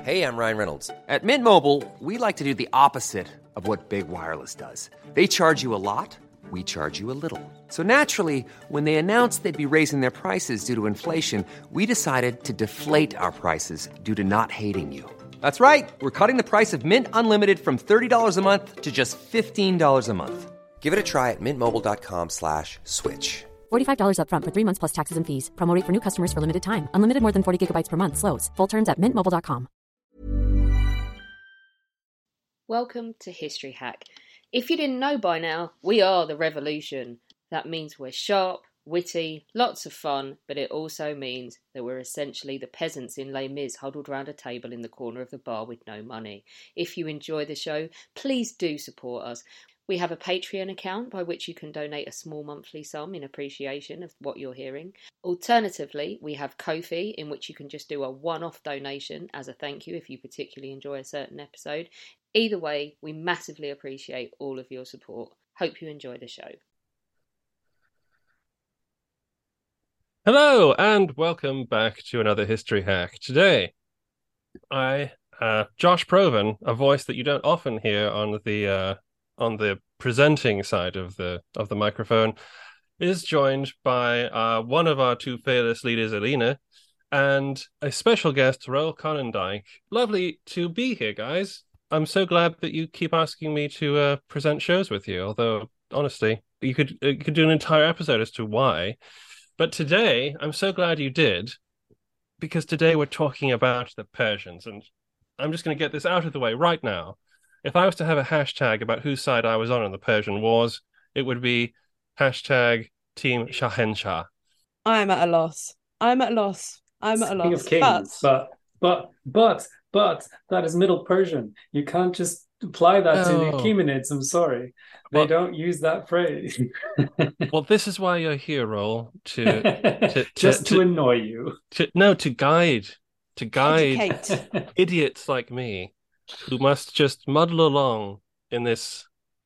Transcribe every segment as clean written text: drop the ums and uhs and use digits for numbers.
Hey, I'm Ryan Reynolds. At Mint Mobile, we like to do the opposite of what Big Wireless does. They charge you a lot, we charge you a little. So naturally, when they announced they'd be raising their prices due to inflation, we decided to deflate our prices due to not hating you. That's right. We're cutting the price of Mint Unlimited from $30 a month to just $15 a month. Give it a try at mintmobile.com/switch. $45 up front for 3 months plus taxes and fees. Promo rate for new customers for limited time. Unlimited more than 40 gigabytes per month. Slows full terms at mintmobile.com. Welcome to History Hack. If you didn't know by now, we are the revolution. That means we're sharp, witty, lots of fun, but it also means that we're essentially the peasants in Les Mis huddled round a table in the corner of the bar with no money. If you enjoy the show, please do support us. We have a Patreon account by which you can donate a small monthly sum in appreciation of what you're hearing. Alternatively, we have Ko-fi, in which you can just do a one-off donation as a thank you if you particularly enjoy a certain episode. Either way, we massively appreciate all of your support. Hope you enjoy the show. Hello, and welcome back to another History Hack. Today, Josh Provan, a voice that you don't often hear on the presenting side of the microphone, is joined by one of our two fearless leaders, Alina, and a special guest, Roel Conendijk. Lovely to be here, guys. I'm so glad that you keep asking me to present shows with you, although, honestly, you could do an entire episode as to why. But today, I'm so glad you did, because today we're talking about the Persians, and I'm just going to get this out of the way right now. If I was to have a hashtag about whose side I was on in the Persian Wars, it would be hashtag Team Shahenshah. I'm at a loss. King of Kings, but that is Middle Persian. You can't just apply that to the Achaemenids. I'm sorry. They don't use that phrase. Well, this is why you're here, Roel, to annoy you. To guide Educate. idiots like me who must just muddle along in this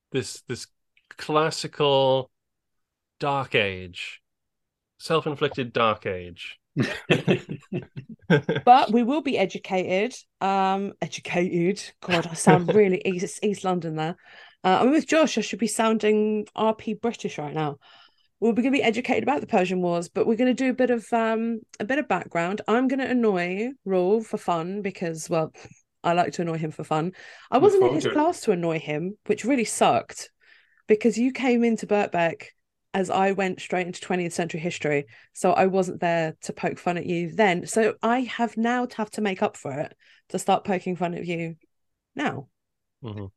classical dark age, self-inflicted dark age. But we will be educated. Educated. God, I sound really East London there. I'm with Josh. I should be sounding RP British right now. We're going to be educated about the Persian Wars, but we're going to do a bit of background. I'm going to annoy Roel for fun because, well, I like to annoy him for fun. I wasn't in his class to annoy him, which really sucked because you came into Birkbeck as I went straight into 20th century history. So I wasn't there to poke fun at you then. So I have now to make up for it to start poking fun at you now. Mm-hmm.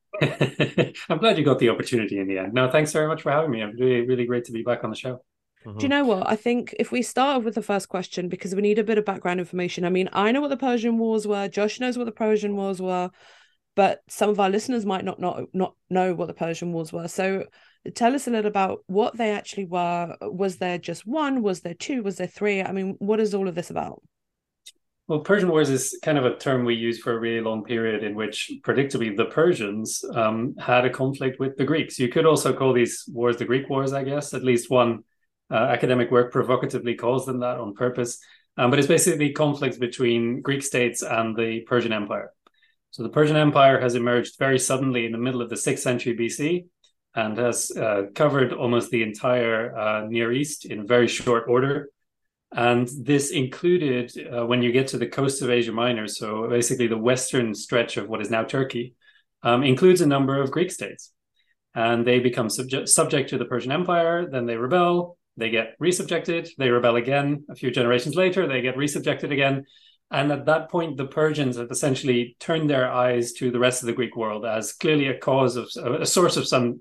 I'm glad you got the opportunity in the end. No, thanks very much for having me. I'm really, really great to be back on the show. Do you know what? I think if we start with the first question, because we need a bit of background information. I mean, I know what the Persian Wars were. Josh knows what the Persian Wars were. But some of our listeners might not know what the Persian Wars were. So tell us a little about what they actually were. Was there just one? Was there two? Was there three? I mean, what is all of this about? Well, Persian Wars is kind of a term we use for a really long period in which, predictably, the Persians had a conflict with the Greeks. You could also call these wars the Greek Wars, I guess. At least one academic work provocatively calls them that on purpose. But it's basically conflicts between Greek states and the Persian Empire. So the Persian Empire has emerged very suddenly in the middle of the 6th century BC and has covered almost the entire Near East in very short order. And this included, when you get to the coast of Asia Minor, so basically the western stretch of what is now Turkey, includes a number of Greek states. And they become subject to the Persian Empire, then they rebel, they get resubjected, they rebel again. A few generations later, they get resubjected again. And at that point, the Persians have essentially turned their eyes to the rest of the Greek world as clearly a source of some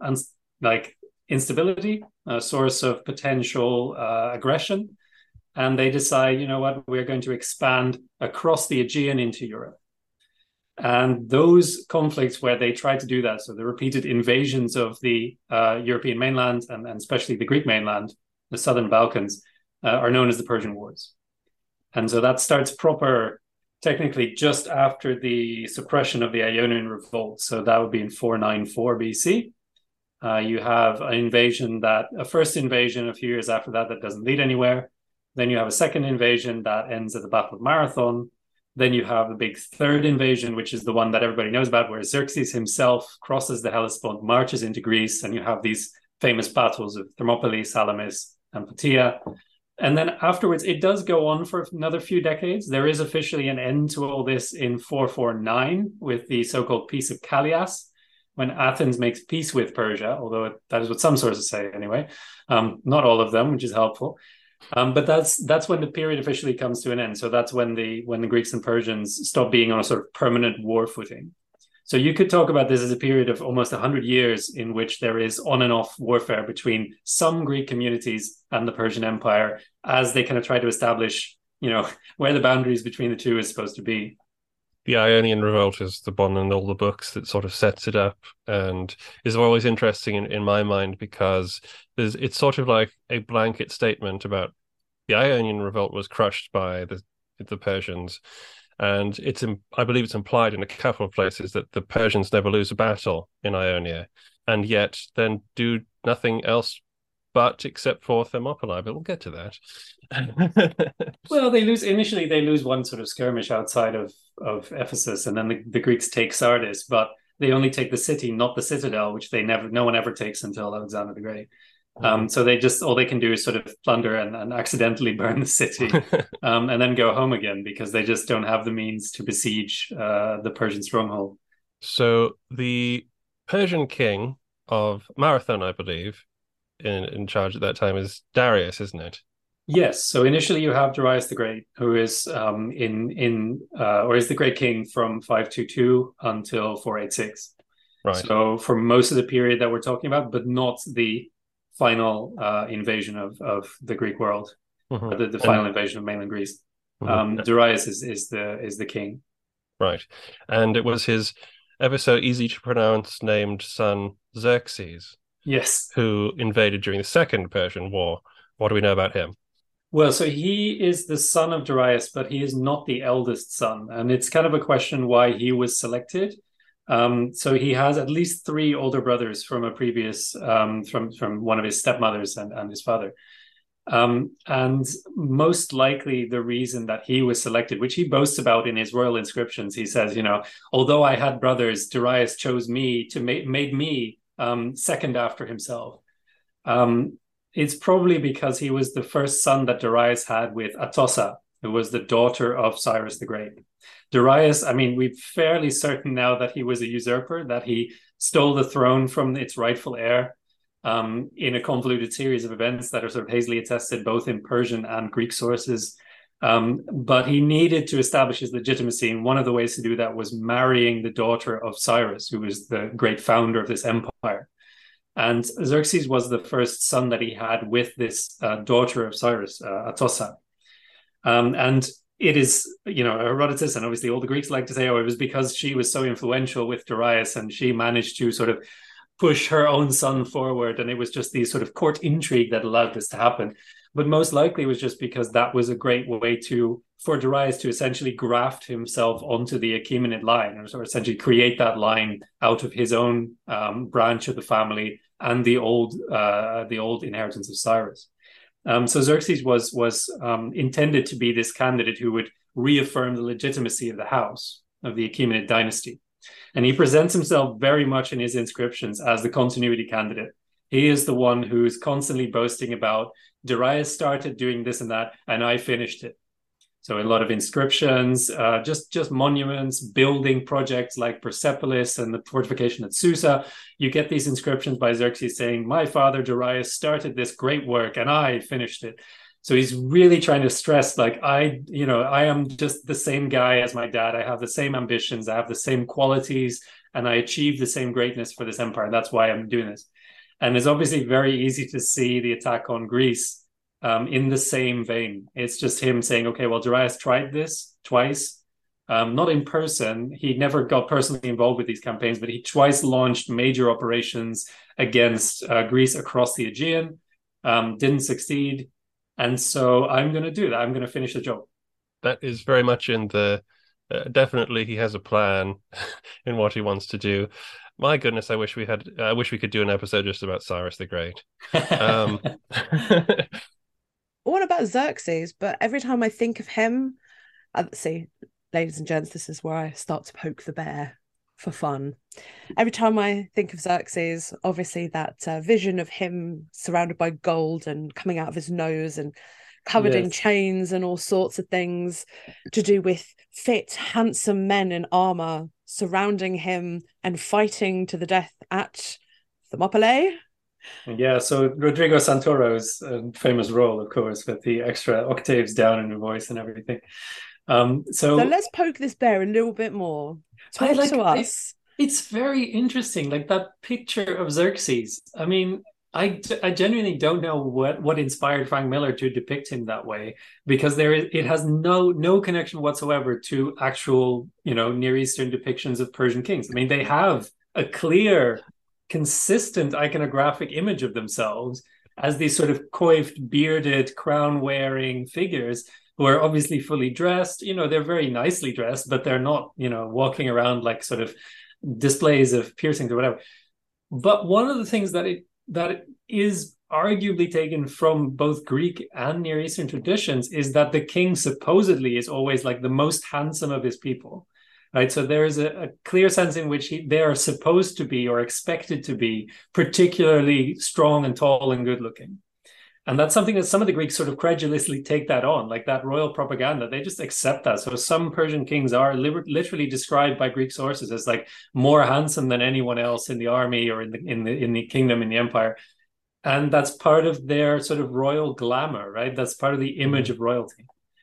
instability, a source of potential aggression. And they decide, you know what, we're going to expand across the Aegean into Europe. And those conflicts where they try to do that, so the repeated invasions of the European mainland and especially the Greek mainland, the southern Balkans, are known as the Persian Wars. And so that starts proper, technically, just after the suppression of the Ionian Revolt. So that would be in 494 BC. You have a first invasion a few years after that doesn't lead anywhere. Then you have a second invasion that ends at the Battle of Marathon. Then you have the big third invasion, which is the one that everybody knows about, where Xerxes himself crosses the Hellespont, marches into Greece, and you have these famous battles of Thermopylae, Salamis, and Plataea. And then afterwards, it does go on for another few decades. There is officially an end to all this in 449 with the so-called Peace of Callias, when Athens makes peace with Persia, although that is what some sources say anyway. Not all of them, which is helpful. But that's when the period officially comes to an end. So that's when the Greeks and Persians stop being on a sort of permanent war footing. So you could talk about this as a period of almost 100 years in which there is on and off warfare between some Greek communities and the Persian Empire as they kind of try to establish, where the boundaries between the two is supposed to be. The Ionian Revolt is the one in all the books that sort of sets it up, and is always interesting in my mind because it's sort of like a blanket statement about the Ionian Revolt was crushed by the Persians, and I believe it's implied in a couple of places that the Persians never lose a battle in Ionia, and yet then do nothing else but except for Thermopylae, but we'll get to that. Well, they lose one sort of skirmish outside of Ephesus, and then the Greeks take Sardis, but they only take the city, not the citadel, which no one ever takes until Alexander the Great. So all they can do is sort of plunder and accidentally burn the city, and then go home again because they just don't have the means to besiege the Persian stronghold. So the Persian king of Marathon, I believe, in charge at that time is Darius, isn't it? Yes. So initially you have Darius the Great, who is is the Great King from 522 until 486. Right. So for most of the period that we're talking about, but not the final invasion of the Greek world, the final invasion of mainland Greece. Darius is the king. Right. And it was his ever so easy to pronounce named son Xerxes. Yes. Who invaded during the Second Persian War. What do we know about him? Well, so he is the son of Darius, but he is not the eldest son. And it's kind of a question why he was selected. So he has at least 3 older brothers from a previous, from one of his stepmothers and his father. And most likely the reason that he was selected, which he boasts about in his royal inscriptions, he says, although I had brothers, Darius chose me made me second after himself. It's probably because he was the first son that Darius had with Atossa, who was the daughter of Cyrus the Great. Darius, we're fairly certain now that he was a usurper, that he stole the throne from its rightful heir in a convoluted series of events that are sort of hazily attested both in Persian and Greek sources. But he needed to establish his legitimacy, and one of the ways to do that was marrying the daughter of Cyrus, who was the great founder of this empire. And Xerxes was the first son that he had with this daughter of Cyrus, Atossa. And it is, Herodotus, and obviously all the Greeks like to say, it was because she was so influential with Darius and she managed to sort of push her own son forward. And it was just these sort of court intrigue that allowed this to happen. But most likely it was just because that was a great way for Darius to essentially graft himself onto the Achaemenid line, or essentially create that line out of his own branch of the family and the old inheritance of Cyrus. So Xerxes was intended to be this candidate who would reaffirm the legitimacy of the house of the Achaemenid dynasty. And he presents himself very much in his inscriptions as the continuity candidate. He is the one who's constantly boasting about Darius started doing this and that, and I finished it. So a lot of inscriptions, just monuments, building projects like Persepolis and the fortification at Susa. You get these inscriptions by Xerxes saying, my father Darius started this great work and I finished it. So he's really trying to stress, like, I am just the same guy as my dad. I have the same ambitions. I have the same qualities, and I achieved the same greatness for this empire. That's why I'm doing this. And it's obviously very easy to see the attack on Greece in the same vein. It's just him saying, okay, well, Darius tried this twice, not in person. He never got personally involved with these campaigns, but he twice launched major operations against Greece across the Aegean, didn't succeed. And so I'm going to do that. I'm going to finish the job. That is very much in the, definitely he has a plan in what he wants to do. My goodness, I wish we could do an episode just about Cyrus the Great. What about Xerxes? But every time I think of him, let's see, ladies and gents, this is where I start to poke the bear for fun. Every time I think of Xerxes, obviously that vision of him surrounded by gold and coming out of his nose and covered in chains and all sorts of things to do with fit, handsome men in armor surrounding him and fighting to the death at Thermopylae. Yeah, so Rodrigo Santoro's famous role, of course, with the extra octaves down in the voice and everything. So let's poke this bear a little bit more. Talk to us. It's very interesting, like that picture of Xerxes. I mean, I genuinely don't know what inspired Frank Miller to depict him that way, because it has no connection whatsoever to actual, Near Eastern depictions of Persian kings. I mean, they have a clear, consistent iconographic image of themselves as these sort of coiffed, bearded, crown-wearing figures who are obviously fully dressed. They're very nicely dressed, but they're not, walking around like sort of displays of piercings or whatever. But one of the things that it is arguably taken from both Greek and Near Eastern traditions is that the king supposedly is always like the most handsome of his people, right? So there is a clear sense in which they are supposed to be or expected to be particularly strong and tall and good looking. And that's something that some of the Greeks sort of credulously take that on, like that royal propaganda. They just accept that. So some Persian kings are literally described by Greek sources as like more handsome than anyone else in the army or in the kingdom, in the empire. And that's part of their sort of royal glamour, right? That's part of the image of royalty.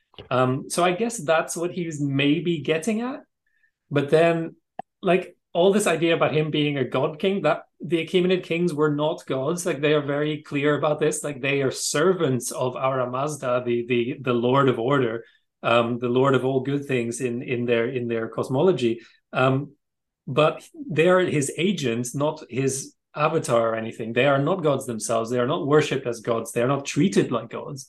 So I guess that's what he was maybe getting at. But then, like, all this idea about him being a god king, that the Achaemenid kings were not gods. Like, they are very clear about this. Like, they are servants of Ahura Mazda, the Lord of Order, the Lord of all good things in their cosmology. But they are his agents, not his avatar or anything. They are not gods themselves. They are not worshipped as gods. They are not treated like gods.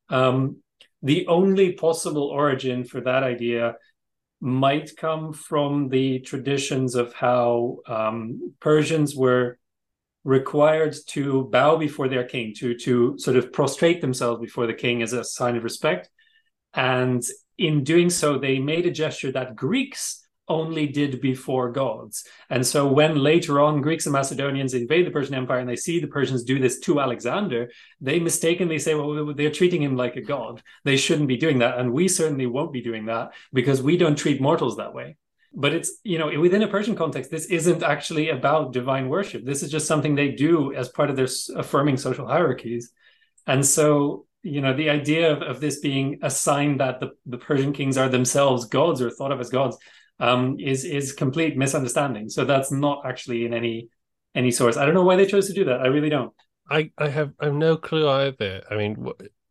The only possible origin for that idea might come from the traditions of how Persians were required to bow before their king, to sort of prostrate themselves before the king as a sign of respect. And in doing so, they made a gesture that Greeks only did before gods. And so when later on Greeks and Macedonians invade the Persian Empire and they see the Persians do this to Alexander, they mistakenly say, well, they're treating him like a god. They shouldn't be doing that. And we certainly won't be doing that because we don't treat mortals that way. But it's, within a Persian context, this isn't actually about divine worship. This is just something they do as part of their affirming social hierarchies. And so, the idea of this being a sign that the Persian kings are themselves gods or thought of as gods is complete misunderstanding. So that's not actually in any source. I don't know why they chose to do that. I really don't. I have no clue either. I mean,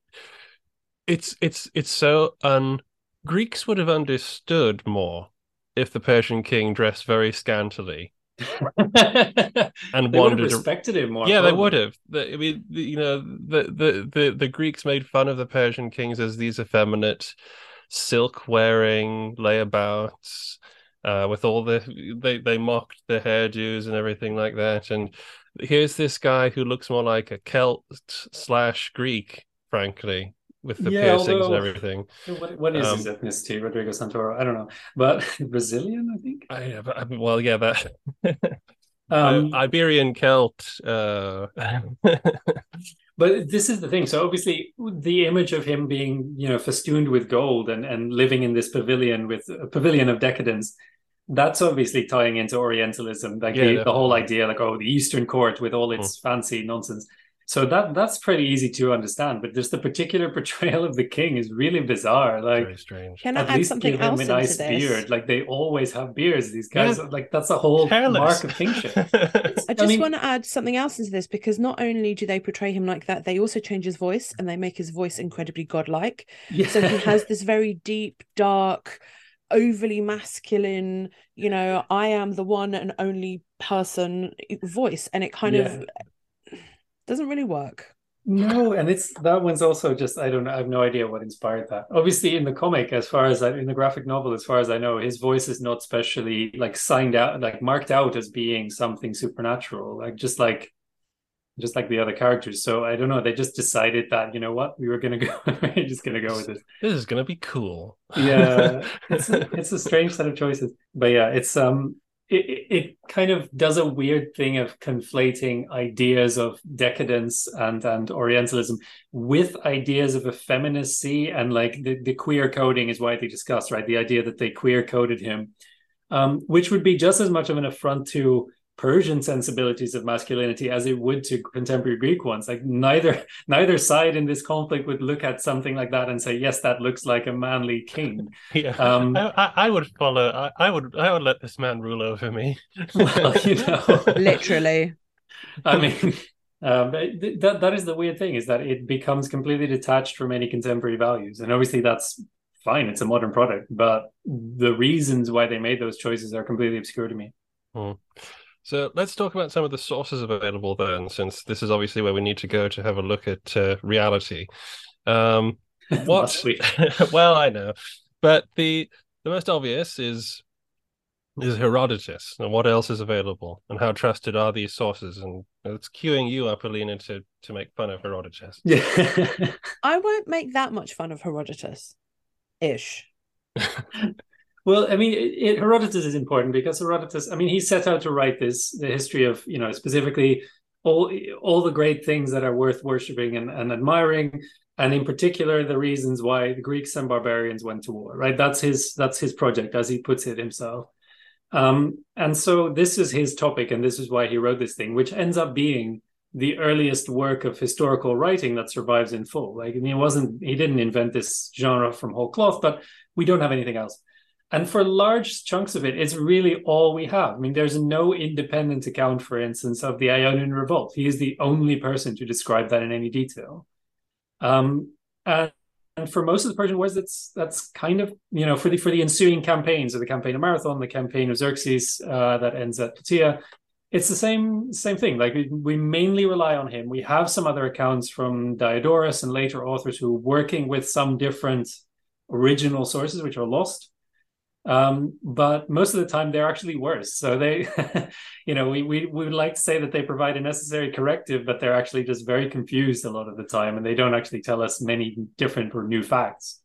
it's so Greeks would have understood more if the Persian king dressed very scantily and they would have respected him more. Yeah, probably. They would have. The Greeks made fun of the Persian kings as these effeminate, silk-wearing layabouts, with all they mocked the hairdos and everything like that. And here's this guy who looks more like a Celt/Greek, frankly, with the piercings and everything. What is his ethnicity, Rodrigo Santoro? I don't know, but Brazilian, I think. Iberian Celt. But this is the thing. So obviously, the image of him being, festooned with gold and living in this pavilion with a pavilion of decadence, that's obviously tying into Orientalism, like the whole idea, like, the Eastern court with all its fancy nonsense. So that's pretty easy to understand. But just the particular portrayal of the king is really bizarre. Like, very strange. Can I add something else into this? At least give him a nice beard. Like, they always have beards. These guys, like, that's a whole mark of kingship. I just want to add something else into this, because not only do they portray him like that, they also change his voice and they make his voice incredibly godlike. Yeah. So he has this very deep, dark, overly masculine, I am the one and only person voice, and it kind of doesn't really work. No, and that one's also just, I don't know, I have no idea what inspired that. Obviously, in the comic, in the graphic novel, as far as I know, his voice is not specially like signed out, like marked out as being something supernatural. Like, just like just like the other characters. So I don't know. They just decided that, you know what, we're just gonna go with this. This is gonna be cool. Yeah, it's a strange set of choices, but yeah, it kind of does a weird thing of conflating ideas of decadence and Orientalism with ideas of effeminacy, and like the queer coding is widely discussed, right? The idea that they queer coded him, which would be just as much of an affront to Persian sensibilities of masculinity as it would to contemporary Greek ones. Like neither side in this conflict would look at something like that and say, yes, that looks like a manly king. Yeah, I would follow. I would let this man rule over me. Well, literally. I mean, that is the weird thing, is that it becomes completely detached from any contemporary values, and obviously that's fine. It's a modern product, but the reasons why they made those choices are completely obscure to me. So let's talk about some of the sources available then, since this is obviously where we need to go to have a look at reality. Well, I know, but the most obvious is Herodotus. And what else is available, and how trusted are these sources? And it's queuing you up, Alina, to make fun of Herodotus. Yeah, I won't make that much fun of Herodotus-ish. Well, I mean, Herodotus is important because Herodotus, I mean, he set out to write the history of, specifically all the great things that are worth worshipping and admiring, and in particular the reasons why the Greeks and barbarians went to war. Right, that's his project, as he puts it himself. And so this is his topic, and this is why he wrote this thing, which ends up being the earliest work of historical writing that survives in full. Like, I mean, he didn't invent this genre from whole cloth, but we don't have anything else. And for large chunks of it, it's really all we have. I mean, there's no independent account, for instance, of the Ionian Revolt. He is the only person to describe that in any detail. And for most of the Persian wars, that's kind of, for the ensuing campaigns, or the campaign of Marathon, the campaign of Xerxes that ends at Plataea, it's the same thing. Like, we mainly rely on him. We have some other accounts from Diodorus and later authors who are working with some different original sources which are lost. But most of the time they're actually worse. So they, we would like to say that they provide a necessary corrective, but they're actually just very confused a lot of the time, and they don't actually tell us many different or new facts.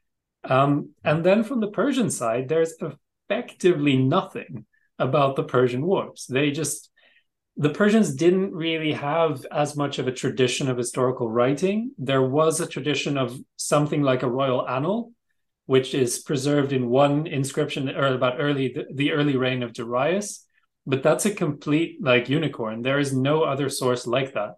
And then from the Persian side, there's effectively nothing about the Persian wars. The Persians didn't really have as much of a tradition of historical writing. There was a tradition of something like a royal annal, which is preserved in one inscription about the early reign of Darius. But that's a complete unicorn. There is no other source like that.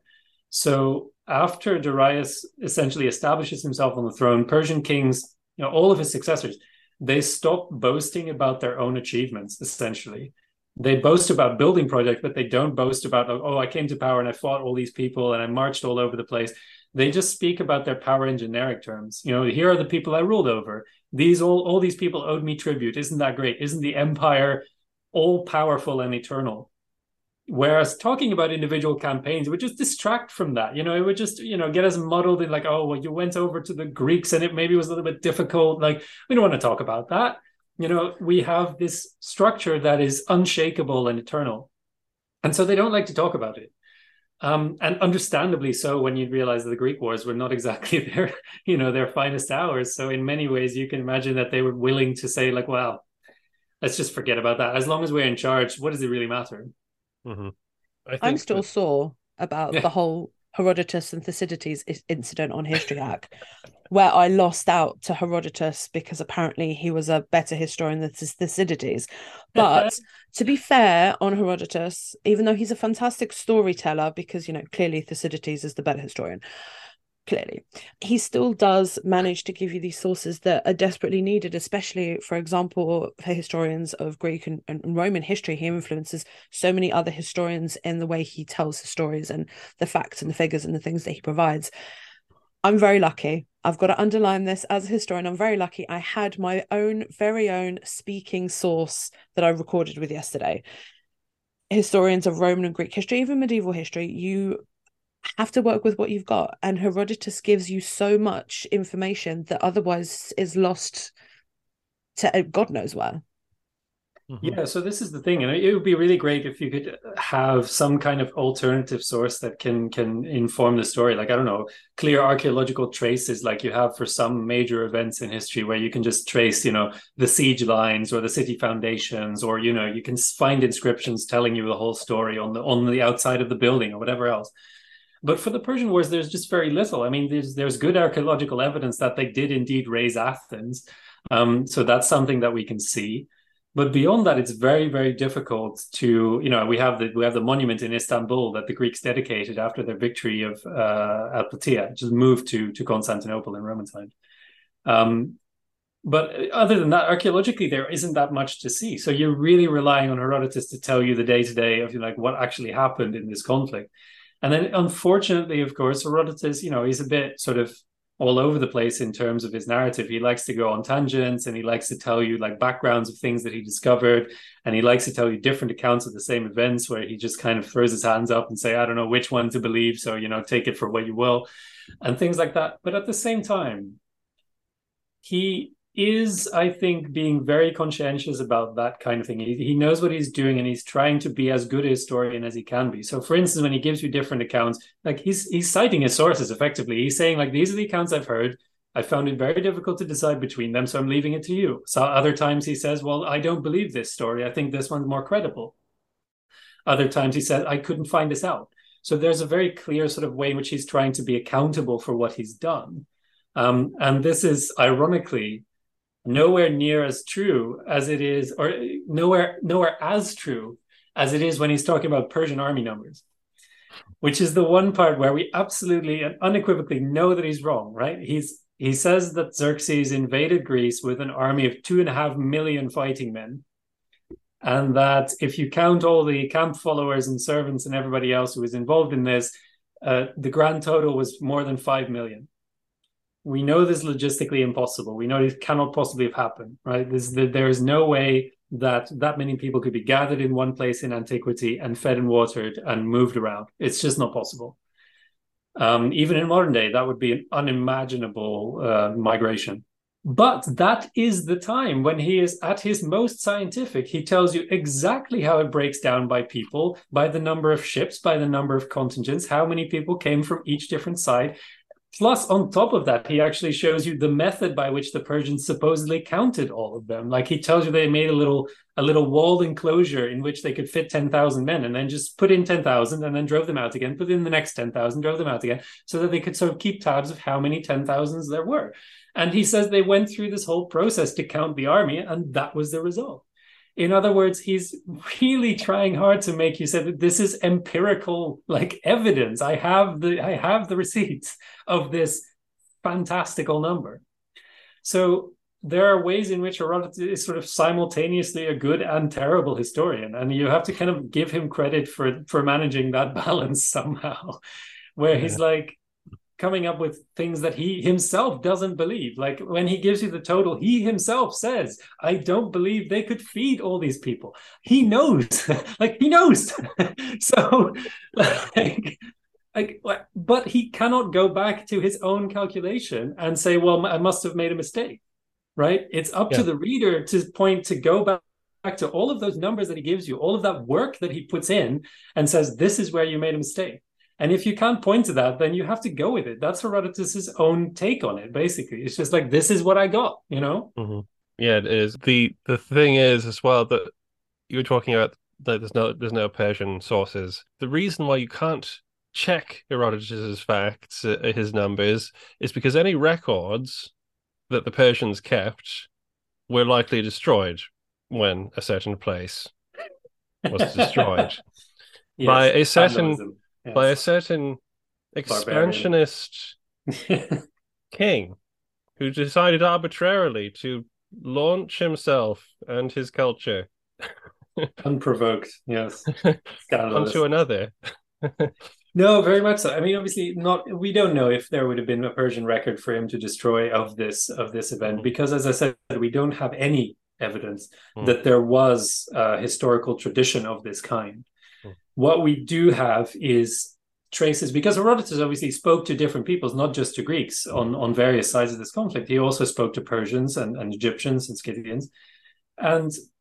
So after Darius essentially establishes himself on the throne, Persian kings, all of his successors, they stop boasting about their own achievements, essentially. They boast about building projects, but they don't boast about, I came to power and I fought all these people and I marched all over the place. They just speak about their power in generic terms. Here are the people I ruled over. All these people owed me tribute. Isn't that great? Isn't the empire all powerful and eternal? Whereas talking about individual campaigns would just distract from that. It would just, get us muddled in you went over to the Greeks and it maybe was a little bit difficult. Like, we don't want to talk about that. We have this structure that is unshakable and eternal. And so they don't like to talk about it. And understandably so, when you realize that the Greek wars were not exactly their finest hours. So in many ways, you can imagine that they were willing to say, well, let's just forget about that. As long as we're in charge, what does it really matter? Mm-hmm. I'm still sore about the whole Herodotus and Thucydides incident on History Hack, where I lost out to Herodotus because apparently he was a better historian than Thucydides. But to be fair on Herodotus, even though he's a fantastic storyteller, because, clearly Thucydides is the better historian, clearly, he still does manage to give you these sources that are desperately needed, especially, for example, for historians of Greek and Roman history. He influences so many other historians in the way he tells his stories and the facts and the figures and the things that he provides. I'm very lucky. I've got to underline this as a historian. I'm very lucky. I had my very own speaking source that I recorded with yesterday. Historians of Roman and Greek history, even medieval history, you have to work with what you've got. And Herodotus gives you so much information that otherwise is lost to God knows where. Yeah, so this is the thing, and it would be really great if you could have some kind of alternative source that can inform the story. Like, I don't know, clear archaeological traces like you have for some major events in history, where you can just trace, the siege lines or the city foundations, or you can find inscriptions telling you the whole story on the outside of the building or whatever else. But for the Persian Wars, there's just very little. I mean, there's good archaeological evidence that they did indeed raise Athens, so that's something that we can see. But beyond that, it's very, very difficult to, we have the monument in Istanbul that the Greeks dedicated after their victory of at Plataea, just moved to Constantinople in Roman times. But other than that, archaeologically, there isn't that much to see. So you're really relying on Herodotus to tell you the day-to-day of what actually happened in this conflict. And then, unfortunately, of course, Herodotus, he's a bit sort of all over the place in terms of his narrative. He likes to go on tangents, and he likes to tell you backgrounds of things that he discovered, and he likes to tell you different accounts of the same events, where he just kind of throws his hands up and say, I don't know which one to believe, so take it for what you will, and things like that. But at the same time, he is, I think, being very conscientious about that kind of thing. He knows what he's doing, and he's trying to be as good a historian as he can be. So, for instance, when he gives you different accounts, he's citing his sources effectively. He's saying, these are the accounts I've heard. I found it very difficult to decide between them, so I'm leaving it to you. So other times he says, well, I don't believe this story. I think this one's more credible. Other times he says, I couldn't find this out. So there's a very clear sort of way in which he's trying to be accountable for what he's done. And this is, ironically, nowhere near as true as it is, or nowhere as true as it is when he's talking about Persian army numbers, which is the one part where we absolutely and unequivocally know that he's wrong, right? He says that Xerxes invaded Greece with an army of 2.5 million fighting men, and that if you count all the camp followers and servants and everybody else who was involved in this, the grand total was more than 5 million. We know this is logistically impossible. We know it cannot possibly have happened, right? There is no way that many people could be gathered in one place in antiquity and fed and watered and moved around. It's just not possible. Even in modern day, that would be an unimaginable migration. But that is the time when he is at his most scientific. He tells you exactly how it breaks down by people, by the number of ships, by the number of contingents, how many people came from each different side. Plus, on top of that, he actually shows you the method by which the Persians supposedly counted all of them. He tells you they made a little walled enclosure in which they could fit 10,000 men, and then just put in 10,000 and then drove them out again, put in the next 10,000, drove them out again, so that they could sort of keep tabs of how many 10,000s there were. And he says they went through this whole process to count the army, and that was the result. In other words, he's really trying hard to make you say that this is empirical, evidence. I have the receipts of this fantastical number. So there are ways in which Herodotus is sort of simultaneously a good and terrible historian, and you have to kind of give him credit for managing that balance somehow, where he's coming up with things that he himself doesn't believe. When he gives you the total, he himself says, I don't believe they could feed all these people. He knows, he knows. So, but he cannot go back to his own calculation and say, well, I must have made a mistake, right? It's up to the reader to go back to all of those numbers that he gives you, all of that work that he puts in, and says, this is where you made a mistake. And if you can't point to that, then you have to go with it. That's Herodotus's own take on it, basically. It's just this is what I got, Mm-hmm. Yeah, it is. The thing is as well that you were talking about that there's no Persian sources. The reason why you can't check Herodotus's facts, his numbers, is because any records that the Persians kept were likely destroyed when a certain place was destroyed. Yes, by a certain vandalism. Yes. By a certain expansionist king who decided arbitrarily to launch himself and his culture Unprovoked, yes. onto another. No, very much so. I mean, obviously, we don't know if there would have been a Persian record for him to destroy of this event, because, as I said, we don't have any evidence that there was a historical tradition of this kind. What we do have is traces, because Herodotus obviously spoke to different peoples, not just to Greeks on various sides of this conflict. He also spoke to Persians and Egyptians and Scythians. And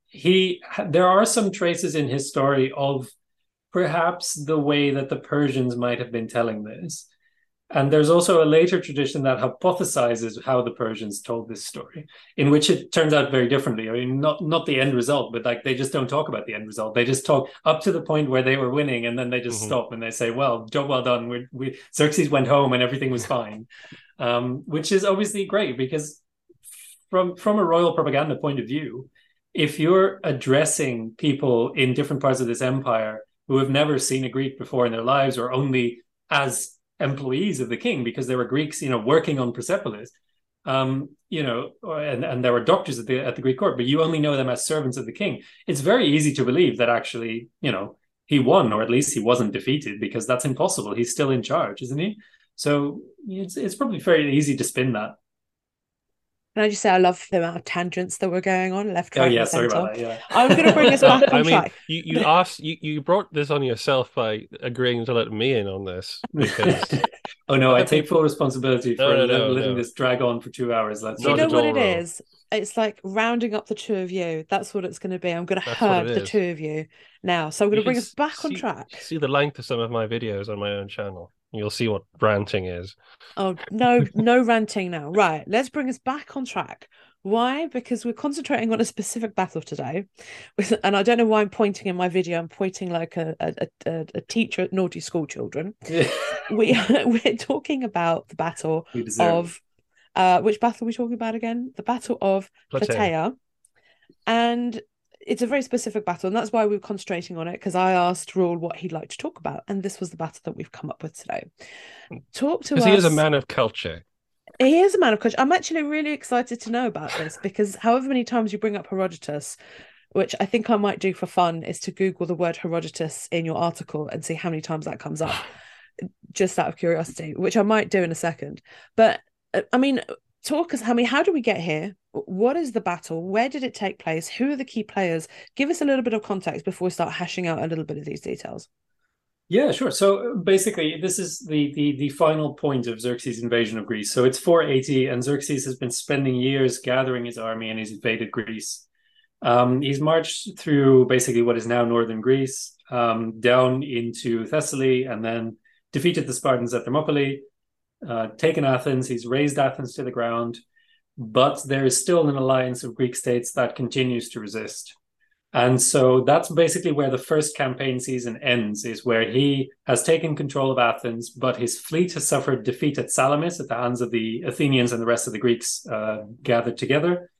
there are some traces in his story of perhaps the way that the Persians might have been telling this. And there's also a later tradition that hypothesizes how the Persians told this story, in which it turns out very differently. I mean, not the end result, but like they just don't talk about the end result. They just talk up to the point where they were winning, and then they just stop and they say, "Well, job well done. Xerxes went home and everything was fine," which is obviously great because from a royal propaganda point of view, if you're addressing people in different parts of this empire who have never seen a Greek before in their lives, or only as employees of the king because there were Greeks, working on Persepolis, and there were doctors at the Greek court, but you only know them as servants of the king. It's very easy to believe that actually, he won, or at least he wasn't defeated, because that's impossible. He's still in charge, isn't he? So it's probably very easy to spin that. Can I just say I love the amount of tangents that were going on left, right, and sorry center. about that. Yeah, I'm going to bring us back on track. You brought this on yourself by agreeing to let me in on this. Because oh no, I take full responsibility for letting this drag on for 2 hours. Do you know what it is? It's like rounding up the two of you. That's what it's going to be. I'm going to herd the two of you now. So I'm going to bring us back on track. See the length of some of my videos on my own channel. You'll see what ranting is. Oh, no ranting now. Right, let's bring us back on track. Why? Because we're concentrating on a specific battle today. And I don't know why I'm pointing in my video. I'm pointing like a teacher at naughty school children. Yeah. We're talking about the battle of... which battle are we talking about again? The Battle of Plataea. And it's a very specific battle, and that's why we're concentrating on it, because I asked Raoul what he'd like to talk about, and this was the battle that we've come up with today. Talk to us. Because he is a man of culture. He is a man of culture. I'm actually really excited to know about this, because however many times you bring up Herodotus, which I think I might do for fun, is to Google the word Herodotus in your article and see how many times that comes up, just out of curiosity, which I might do in a second. But I mean, talk us, how do we get here? What is the battle? Where did it take place? Who are the key players? Give us a little bit of context before we start hashing out a little bit of these details. Yeah, sure. So basically, this is the final point of Xerxes' invasion of Greece. So it's 480, and Xerxes has been spending years gathering his army, and he's invaded Greece. He's marched through basically what is now northern Greece, down into Thessaly, and then defeated the Spartans at Thermopylae, taken Athens. He's razed Athens to the ground, but there is still an alliance of Greek states that continues to resist. And so that's basically where the first campaign season ends, is where he has taken control of Athens, but his fleet has suffered defeat at Salamis at the hands of the Athenians and the rest of the Greeks gathered together.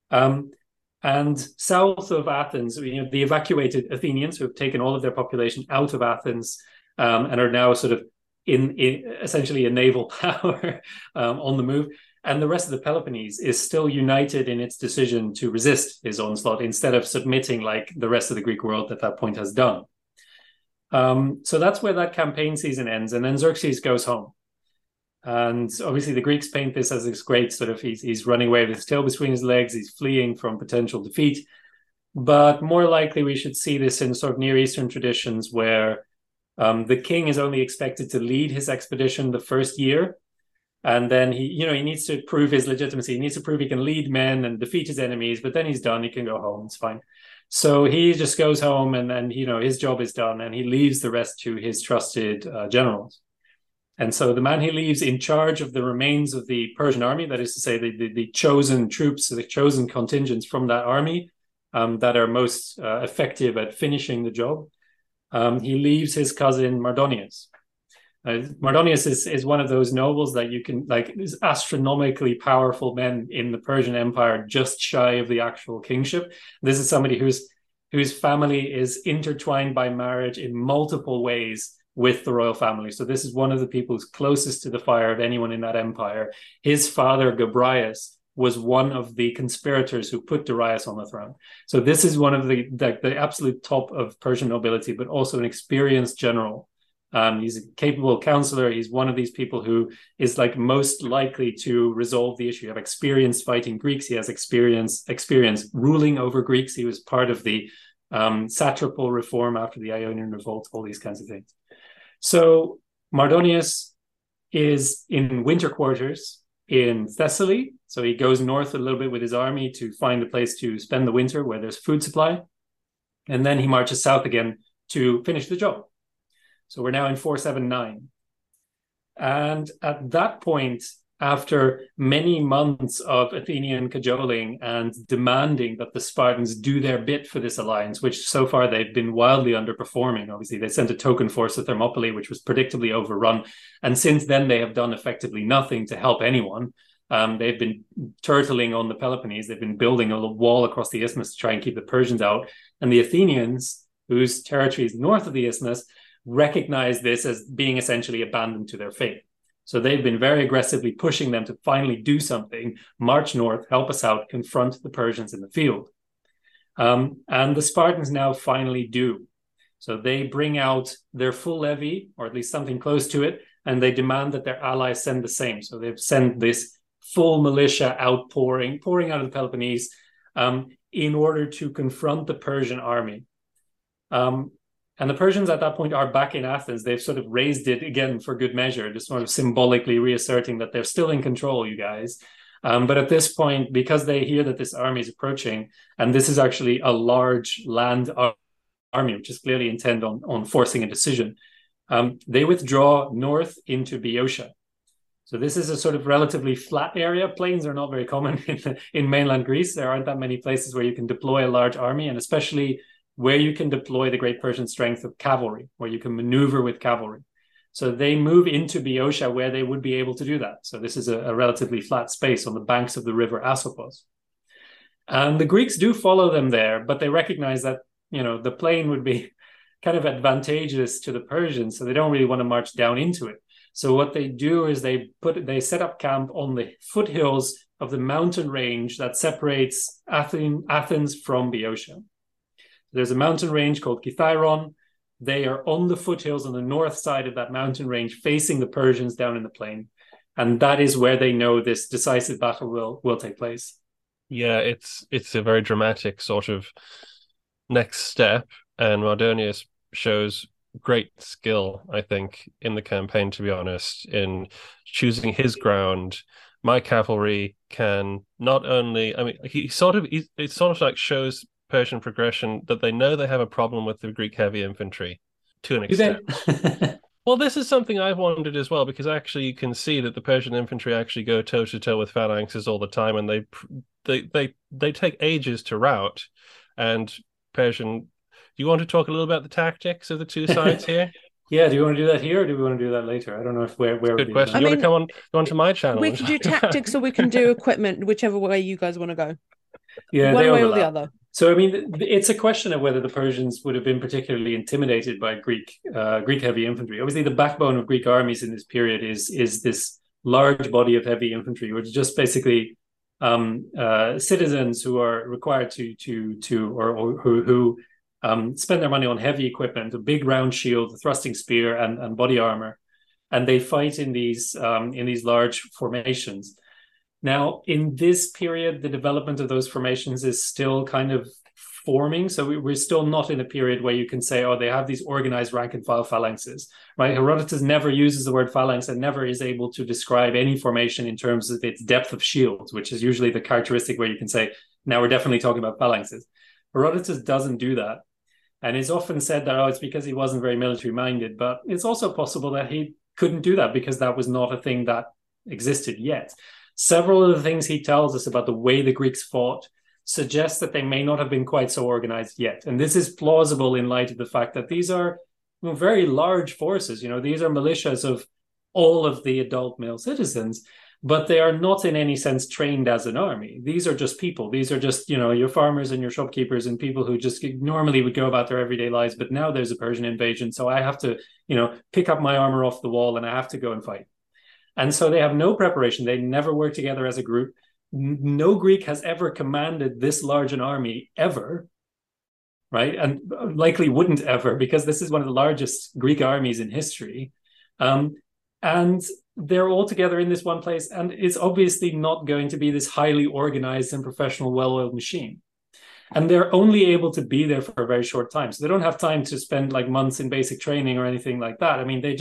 And south of Athens, the evacuated Athenians, who have taken all of their population out of Athens and are now sort of in essentially a naval power on the move. And the rest of the Peloponnese is still united in its decision to resist his onslaught instead of submitting like the rest of the Greek world at that point has done. So that's where that campaign season ends. And then Xerxes goes home. And obviously the Greeks paint this as this great sort of, he's running away with his tail between his legs, he's fleeing from potential defeat. But more likely we should see this in sort of Near Eastern traditions where the king is only expected to lead his expedition the first year. And then he needs to prove his legitimacy. He needs to prove he can lead men and defeat his enemies, but then he's done. He can go home. It's fine. So he just goes home and then, his job is done and he leaves the rest to his trusted generals. And so the man he leaves in charge of the remains of the Persian army, that is to say the chosen troops, the chosen contingents from that army that are most effective at finishing the job, he leaves his cousin Mardonius. Mardonius is one of those nobles that you can is astronomically powerful men in the Persian Empire, just shy of the actual kingship. This is somebody whose family is intertwined by marriage in multiple ways with the royal family. So this is one of the people who's closest to the fire of anyone in that empire. His father, Gobryas, was one of the conspirators who put Darius on the throne. So this is one of the absolute top of Persian nobility, but also an experienced general. He's a capable counselor. He's one of these people who is most likely to resolve the issue. You have experience fighting Greeks. He has experience ruling over Greeks. He was part of the satrapal reform after the Ionian revolt, all these kinds of things. So Mardonius is in winter quarters in Thessaly. So he goes north a little bit with his army to find a place to spend the winter where there's food supply. And then he marches south again to finish the job. So we're now in 479. And at that point, after many months of Athenian cajoling and demanding that the Spartans do their bit for this alliance, which so far they've been wildly underperforming. Obviously, they sent a token force to Thermopylae, which was predictably overrun. And since then, they have done effectively nothing to help anyone. They've been turtling on the Peloponnese. They've been building a wall across the isthmus to try and keep the Persians out. And the Athenians, whose territory is north of the isthmus, recognize this as being essentially abandoned to their fate. So they've been very aggressively pushing them to finally do something, march north, help us out, confront the Persians in the field. And the Spartans now finally do. So they bring out their full levy, or at least something close to it, and they demand that their allies send the same. So they've sent this full militia pouring out of the Peloponnese in order to confront the Persian army. And the Persians at that point are back in Athens. They've sort of raised it again for good measure, just sort of symbolically reasserting that they're still in control, you guys. But at this point, because they hear that this army is approaching, and this is actually a large land army, which is clearly intent on forcing a decision, they withdraw north into Boeotia. So this is a sort of relatively flat area. Plains are not very common in mainland Greece. There aren't that many places where you can deploy a large army, and especially where you can deploy the great Persian strength of cavalry, where you can maneuver with cavalry. So they move into Boeotia where they would be able to do that. So this is a relatively flat space on the banks of the river Asopos. And the Greeks do follow them there, but they recognize that, the plain would be kind of advantageous to the Persians, so they don't really want to march down into it. So what they do is they set up camp on the foothills of the mountain range that separates Athens from Boeotia. There's a mountain range called Kithyron. They are on the foothills on the north side of that mountain range, facing the Persians down in the plain. And that is where they know this decisive battle will take place. Yeah, it's a very dramatic sort of next step. And Mardonius shows great skill, I think, in the campaign, to be honest, in choosing his ground. My cavalry can not only, it sort of like shows Persian progression that they know they have a problem with the Greek heavy infantry to an extent. Well, this is something I've wondered as well, because actually you can see that the Persian infantry actually go toe to toe with phalanxes all the time, and they take ages to rout. And Persian, do you want to talk a little about the tactics of the two sides here? Yeah, do you want to do that here, or do we want to do that later? I don't know if where good question. You want to come on to my channel? We can do tactics, or we can do equipment, whichever way you guys want to go. Yeah, one way or the other. So, it's a question of whether the Persians would have been particularly intimidated by Greek heavy infantry. Obviously, the backbone of Greek armies in this period is this large body of heavy infantry, which is just basically citizens who are required who spend their money on heavy equipment, a big round shield, a thrusting spear, and body armor, and they fight in these large formations. Now, in this period, the development of those formations is still kind of forming. So we're still not in a period where you can say, oh, they have these organized rank and file phalanxes, right? Herodotus never uses the word phalanx and never is able to describe any formation in terms of its depth of shields, which is usually the characteristic where you can say, now we're definitely talking about phalanxes. Herodotus doesn't do that. And it's often said that, it's because he wasn't very military minded, but it's also possible that he couldn't do that because that was not a thing that existed yet. Several of the things he tells us about the way the Greeks fought suggest that they may not have been quite so organized yet. And this is plausible in light of the fact that these are very large forces. These are militias of all of the adult male citizens, but they are not in any sense trained as an army. These are just people. These are just, your farmers and your shopkeepers and people who just normally would go about their everyday lives. But now there's a Persian invasion. So I have to, pick up my armor off the wall and I have to go and fight. And so they have no preparation. They never work together as a group. No Greek has ever commanded this large an army ever, right? And likely wouldn't ever, because this is one of the largest Greek armies in history. And they're all together in this one place. And it's obviously not going to be this highly organized and professional, well-oiled machine. And they're only able to be there for a very short time. So they don't have time to spend like months in basic training or anything like that.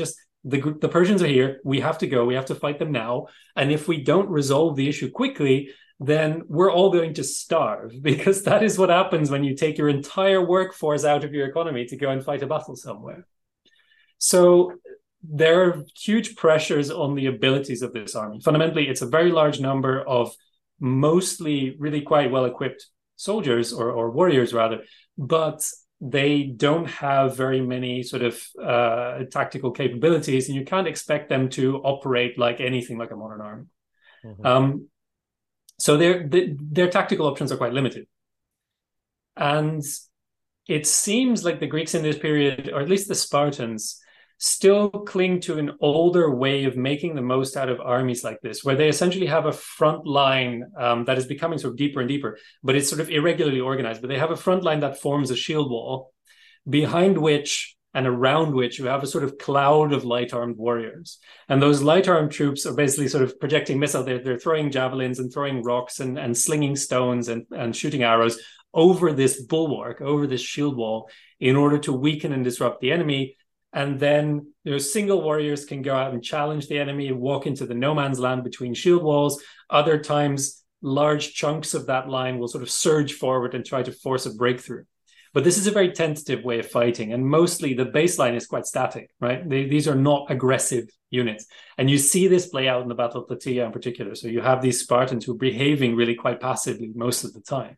the Persians are here. We have to go. We have to fight them now. And if we don't resolve the issue quickly, then we're all going to starve, because that is what happens when you take your entire workforce out of your economy to go and fight a battle somewhere. So there are huge pressures on the abilities of this army. Fundamentally, it's a very large number of mostly really quite well-equipped soldiers or warriors rather, but they don't have very many sort of tactical capabilities, and you can't expect them to operate like anything like a modern army. Mm-hmm. So their tactical options are quite limited. And it seems like the Greeks in this period, or at least the Spartans, still cling to an older way of making the most out of armies like this, where they essentially have a front line that is becoming sort of deeper and deeper, but it's sort of irregularly organized. But they have a front line that forms a shield wall, behind which and around which you have a sort of cloud of light-armed warriors. And those light-armed troops are basically sort of projecting missiles. They're throwing javelins and throwing rocks and slinging stones and shooting arrows over this bulwark, over this shield wall, in order to weaken and disrupt the enemy. And then those single warriors can go out and challenge the enemy and walk into the no man's land between shield walls. Other times, large chunks of that line will sort of surge forward and try to force a breakthrough. But this is a very tentative way of fighting. And mostly the baseline is quite static, right? These are not aggressive units. And you see this play out in the Battle of Plataea in particular. So you have these Spartans who are behaving really quite passively most of the time.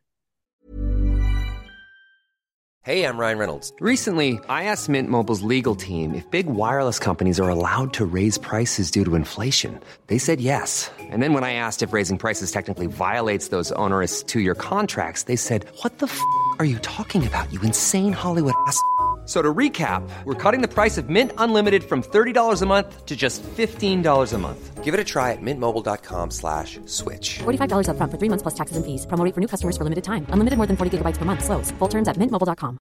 Hey, I'm Ryan Reynolds. Recently, I asked Mint Mobile's legal team if big wireless companies are allowed to raise prices due to inflation. They said yes. And then when I asked if raising prices technically violates those onerous 2-year contracts, they said, "What the f*** are you talking about, you insane Hollywood ass?" So to recap, we're cutting the price of Mint Unlimited from $30 a month to just $15 a month. Give it a try at mintmobile.com/switch. $45 up front for 3 months plus taxes and fees. Promo rate for new customers for limited time. Unlimited more than 40 gigabytes per month. Slows full terms at mintmobile.com.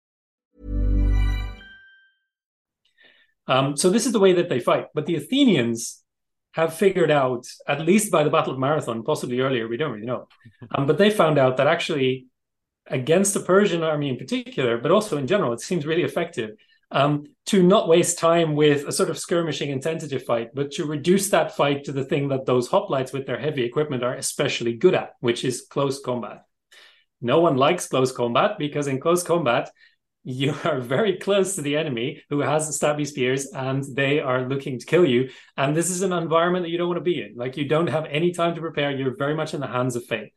So this is the way that they fight. But the Athenians have figured out, at least by the Battle of Marathon, possibly earlier, we don't really know. But they found out that actually, against the Persian army in particular, but also in general, it seems really effective to not waste time with a sort of skirmishing and tentative fight, but to reduce that fight to the thing that those hoplites with their heavy equipment are especially good at, which is close combat. No one likes close combat, because in close combat, you are very close to the enemy who has stabby spears and they are looking to kill you. And this is an environment that you don't want to be in. Like, you don't have any time to prepare. You're very much in the hands of fate.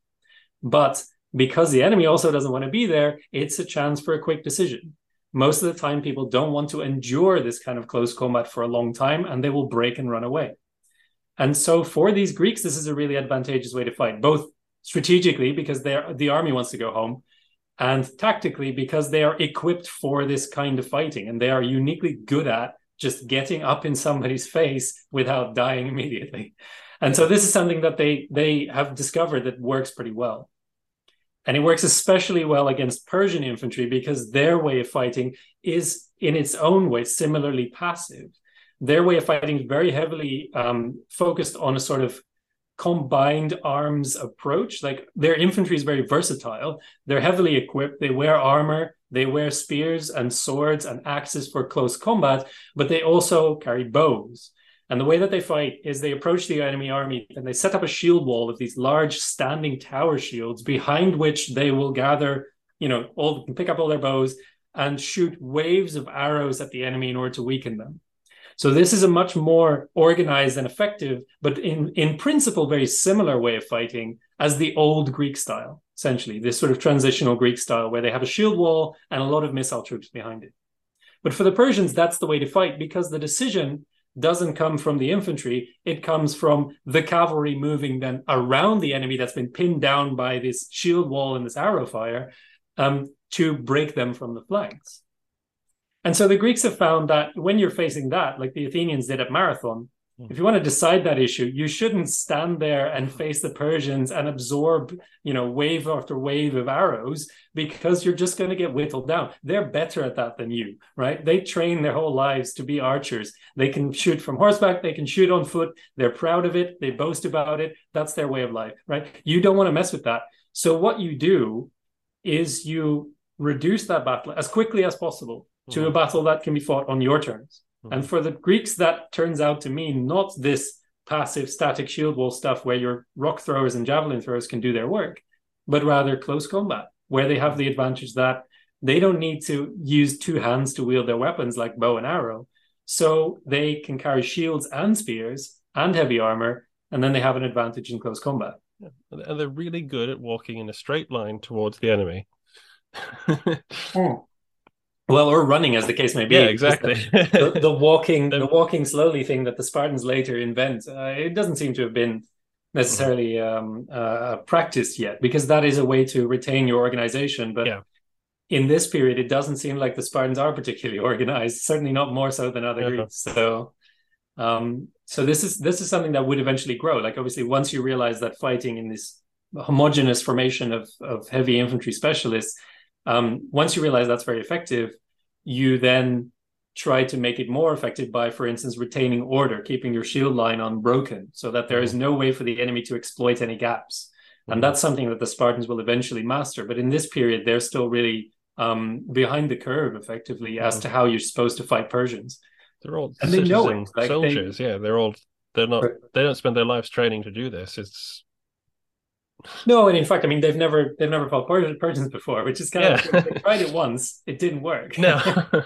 But because the enemy also doesn't want to be there, it's a chance for a quick decision. Most of the time, people don't want to endure this kind of close combat for a long time, and they will break and run away. And so for these Greeks, this is a really advantageous way to fight, both strategically because the army wants to go home, and tactically because they are equipped for this kind of fighting, and they are uniquely good at just getting up in somebody's face without dying immediately. And so this is something that they have discovered that works pretty well. And it works especially well against Persian infantry, because their way of fighting is, in its own way, similarly passive. Their way of fighting is very heavily focused on a sort of combined arms approach. Like, their infantry is very versatile. They're heavily equipped. They wear armor. They wear spears and swords and axes for close combat, but they also carry bows. And the way that they fight is they approach the enemy army and they set up a shield wall of these large standing tower shields, behind which they will gather, pick up all their bows and shoot waves of arrows at the enemy in order to weaken them. So this is a much more organized and effective, but in principle, very similar way of fighting as the old Greek style, essentially, this sort of transitional Greek style where they have a shield wall and a lot of missile troops behind it. But for the Persians, that's the way to fight, because the decision doesn't come from the infantry. It comes from the cavalry moving then around the enemy that's been pinned down by this shield wall and this arrow fire to break them from the flanks. And so the Greeks have found that when you're facing that, like the Athenians did at Marathon, if you want to decide that issue, you shouldn't stand there and face the Persians and absorb, wave after wave of arrows, because you're just going to get whittled down. They're better at that than you, right? They train their whole lives to be archers. They can shoot from horseback. They can shoot on foot. They're proud of it. They boast about it. That's their way of life, right? You don't want to mess with that. So what you do is you reduce that battle as quickly as possible to a battle that can be fought on your terms. And for the Greeks, that turns out to mean not this passive static shield wall stuff where your rock throwers and javelin throwers can do their work, but rather close combat, where they have the advantage that they don't need to use two hands to wield their weapons like bow and arrow. So they can carry shields and spears and heavy armor, and then they have an advantage in close combat. And they're really good at walking in a straight line towards the enemy. Well, or running, as the case may be. Yeah, exactly. the walking slowly thing that the Spartans later invent, it doesn't seem to have been necessarily practiced yet, because that is a way to retain your organization. But in this period, it doesn't seem like the Spartans are particularly organized, certainly not more so than other Greeks. So this is something that would eventually grow. Like, obviously, once you realize that fighting in this homogeneous formation of heavy infantry specialists, once you realize that's very effective, you then try to make it more effective by, for instance, retaining order, keeping your shield line unbroken, so that there is no way for the enemy to exploit any gaps. And that's something that the Spartans will eventually master. But in this period, they're still really behind the curve, effectively, as to how you're supposed to fight Persians. They're all and they know it. Like soldiers. They don't spend their lives training to do this. It's no, and in fact, I mean, they've never fought Persians before, which is kind of, they tried it once, it didn't work. No.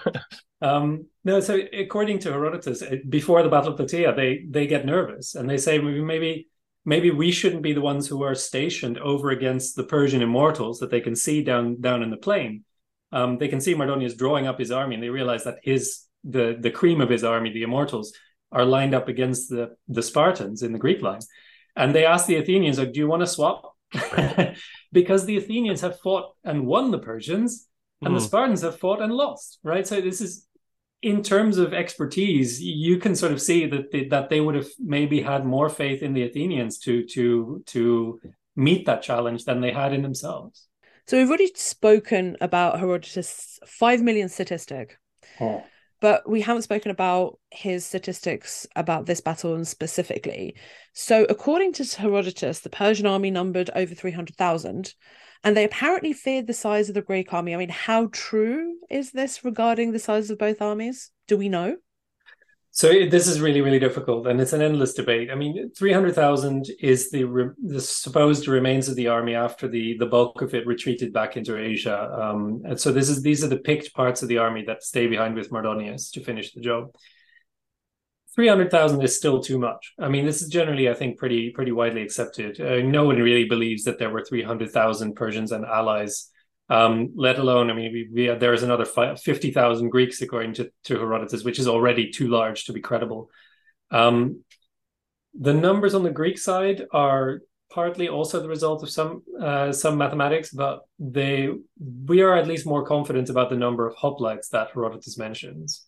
No. So according to Herodotus, before the Battle of Plataea, they get nervous and they say maybe we shouldn't be the ones who are stationed over against the Persian immortals that they can see down in the plain. They can see Mardonius drawing up his army, and they realize that the cream of his army, the immortals, are lined up against the Spartans in the Greek line. And they ask the Athenians, like, do you want to swap? Because the Athenians have fought and won the Persians, and the Spartans have fought and lost, right? So this is, in terms of expertise, you can sort of see that they would have maybe had more faith in the Athenians to meet that challenge than they had in themselves. So we've already spoken about Herodotus' 5 million statistic. But we haven't spoken about his statistics about this battle and specifically. So according to Herodotus, the Persian army numbered over 300,000, and they apparently feared the size of the Greek army. I mean, how true is this regarding the size of both armies? Do we know? So this is really, really difficult, and it's an endless debate. I mean, 300,000 is the supposed remains of the army after the bulk of it retreated back into Asia. And so these are the picked parts of the army that stay behind with Mardonius to finish the job. 300,000 is still too much. I mean, this is generally, I think, pretty widely accepted. No one really believes that there were 300,000 Persians and allies. Let alone, I mean, there is another 50,000 Greeks, according to Herodotus, which is already too large to be credible. The numbers on the Greek side are partly also the result of some mathematics, but we are at least more confident about the number of hoplites that Herodotus mentions.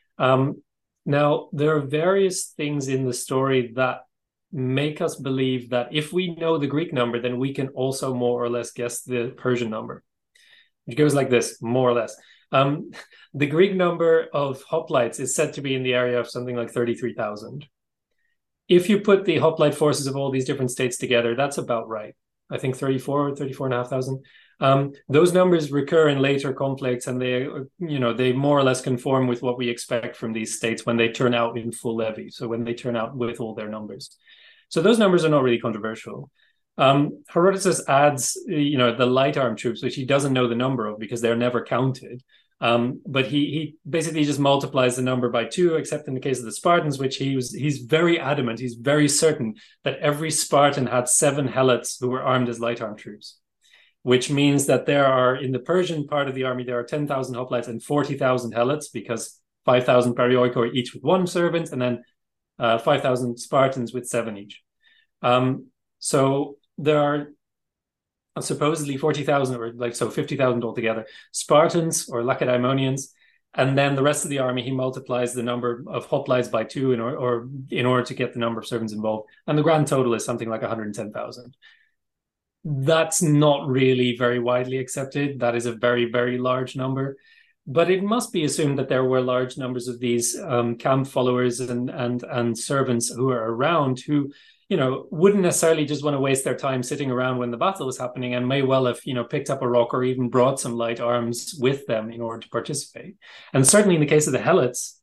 Now, there are various things in the story that make us believe that if we know the Greek number, then we can also more or less guess the Persian number. It goes like this, more or less. The Greek number of hoplites is said to be in the area of something like 33,000. If you put the hoplite forces of all these different states together, that's about right. I think 34,500. Those numbers recur in later conflicts, and they more or less conform with what we expect from these states when they turn out in full levy. So when they turn out with all their numbers. So those numbers are not really controversial. Herodotus adds, the light armed troops, which he doesn't know the number of because they're never counted. But he basically just multiplies the number by 2, except in the case of the Spartans, which he's very adamant, he's very certain that every Spartan had 7 helots who were armed as light armed troops, which means that there are, in the Persian part of the army, there are 10,000 hoplites and 40,000 helots, because 5,000 perioikoi each with 1 servant, and then 5,000 Spartans with 7 each. So there are supposedly 40,000, or 50,000 altogether, Spartans or Lacedaemonians, and then the rest of the army, he multiplies the number of hoplites by 2 in order to get the number of servants involved, and the grand total is something like 110,000. That's not really very widely accepted. That is a very, very large number, but it must be assumed that there were large numbers of these camp followers and servants who are around, who wouldn't necessarily just want to waste their time sitting around when the battle was happening, and may well have, picked up a rock or even brought some light arms with them in order to participate. And certainly in the case of the helots,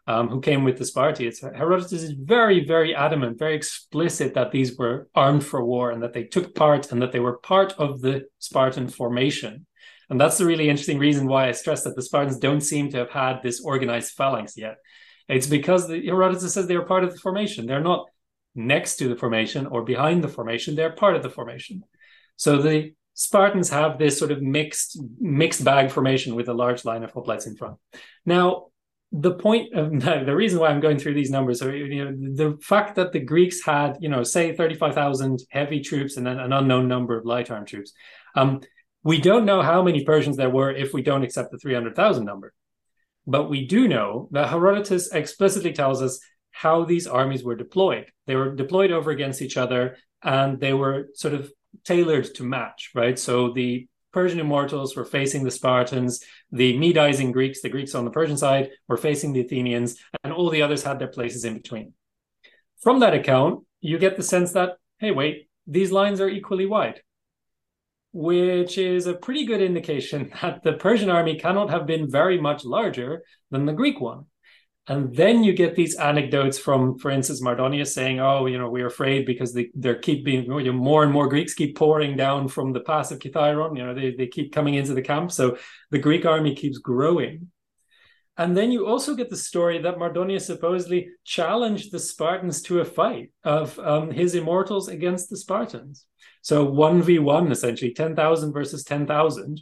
who came with the Spartiates, Herodotus is very, very adamant, very explicit that these were armed for war and that they took part and that they were part of the Spartan formation. And that's the really interesting reason why I stress that the Spartans don't seem to have had this organized phalanx yet. It's because Herodotus says they were part of the formation. They're not next to the formation or behind the formation. They're part of the formation. So the Spartans have this sort of mixed bag formation with a large line of hoplites in front. Now, the reason why I'm going through these numbers are, the fact that the Greeks had, say 35,000 heavy troops and then an unknown number of light armed troops. We don't know how many Persians there were if we don't accept the 300,000 number. But we do know that Herodotus explicitly tells us how these armies were deployed. They were deployed over against each other, and they were sort of tailored to match, right? So the Persian immortals were facing the Spartans, the Medizing Greeks, the Greeks on the Persian side, were facing the Athenians, and all the others had their places in between. From that account, you get the sense that, hey, wait, these lines are equally wide, which is a pretty good indication that the Persian army cannot have been very much larger than the Greek one. And then you get these anecdotes from, for instance, Mardonius saying, we're afraid because there keep being more and more Greeks keep pouring down from the pass of Kithairon. They keep coming into the camp. So the Greek army keeps growing. And then you also get the story that Mardonius supposedly challenged the Spartans to a fight of his immortals against the Spartans. So 1v1, essentially, 10,000 versus 10,000,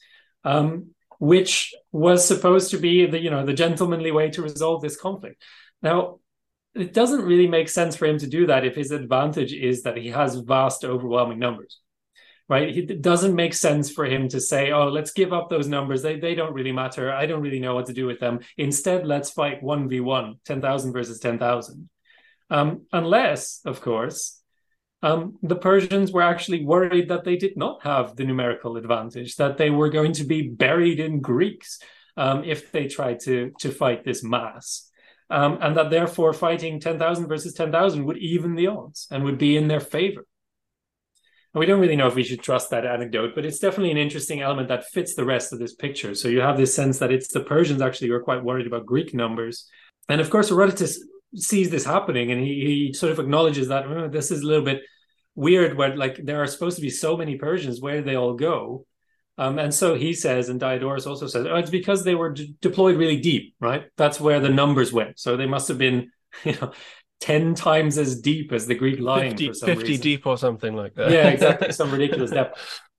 which was supposed to be the gentlemanly way to resolve this conflict. Now, it doesn't really make sense for him to do that if his advantage is that he has vast, overwhelming numbers. Right? It doesn't make sense for him to say, let's give up those numbers. They don't really matter. I don't really know what to do with them. Instead, let's fight 1v1, 10,000 versus 10,000. Unless, of course, the Persians were actually worried that they did not have the numerical advantage, that they were going to be buried in Greeks if they tried to fight this mass. And that therefore fighting 10,000 versus 10,000 would even the odds and would be in their favor. We don't really know if we should trust that anecdote, but it's definitely an interesting element that fits the rest of this picture. So you have this sense that it's the Persians actually who are quite worried about Greek numbers. And of course, Herodotus sees this happening and he sort of acknowledges that this is a little bit weird where there are supposed to be so many Persians, where do they all go? And so he says, and Diodorus also says, it's because they were deployed really deep, right? That's where the numbers went. So they must have been, 10 times as deep as the Greek line 50, for some 50 reason. Deep or something like that. Yeah, exactly. Some ridiculous depth.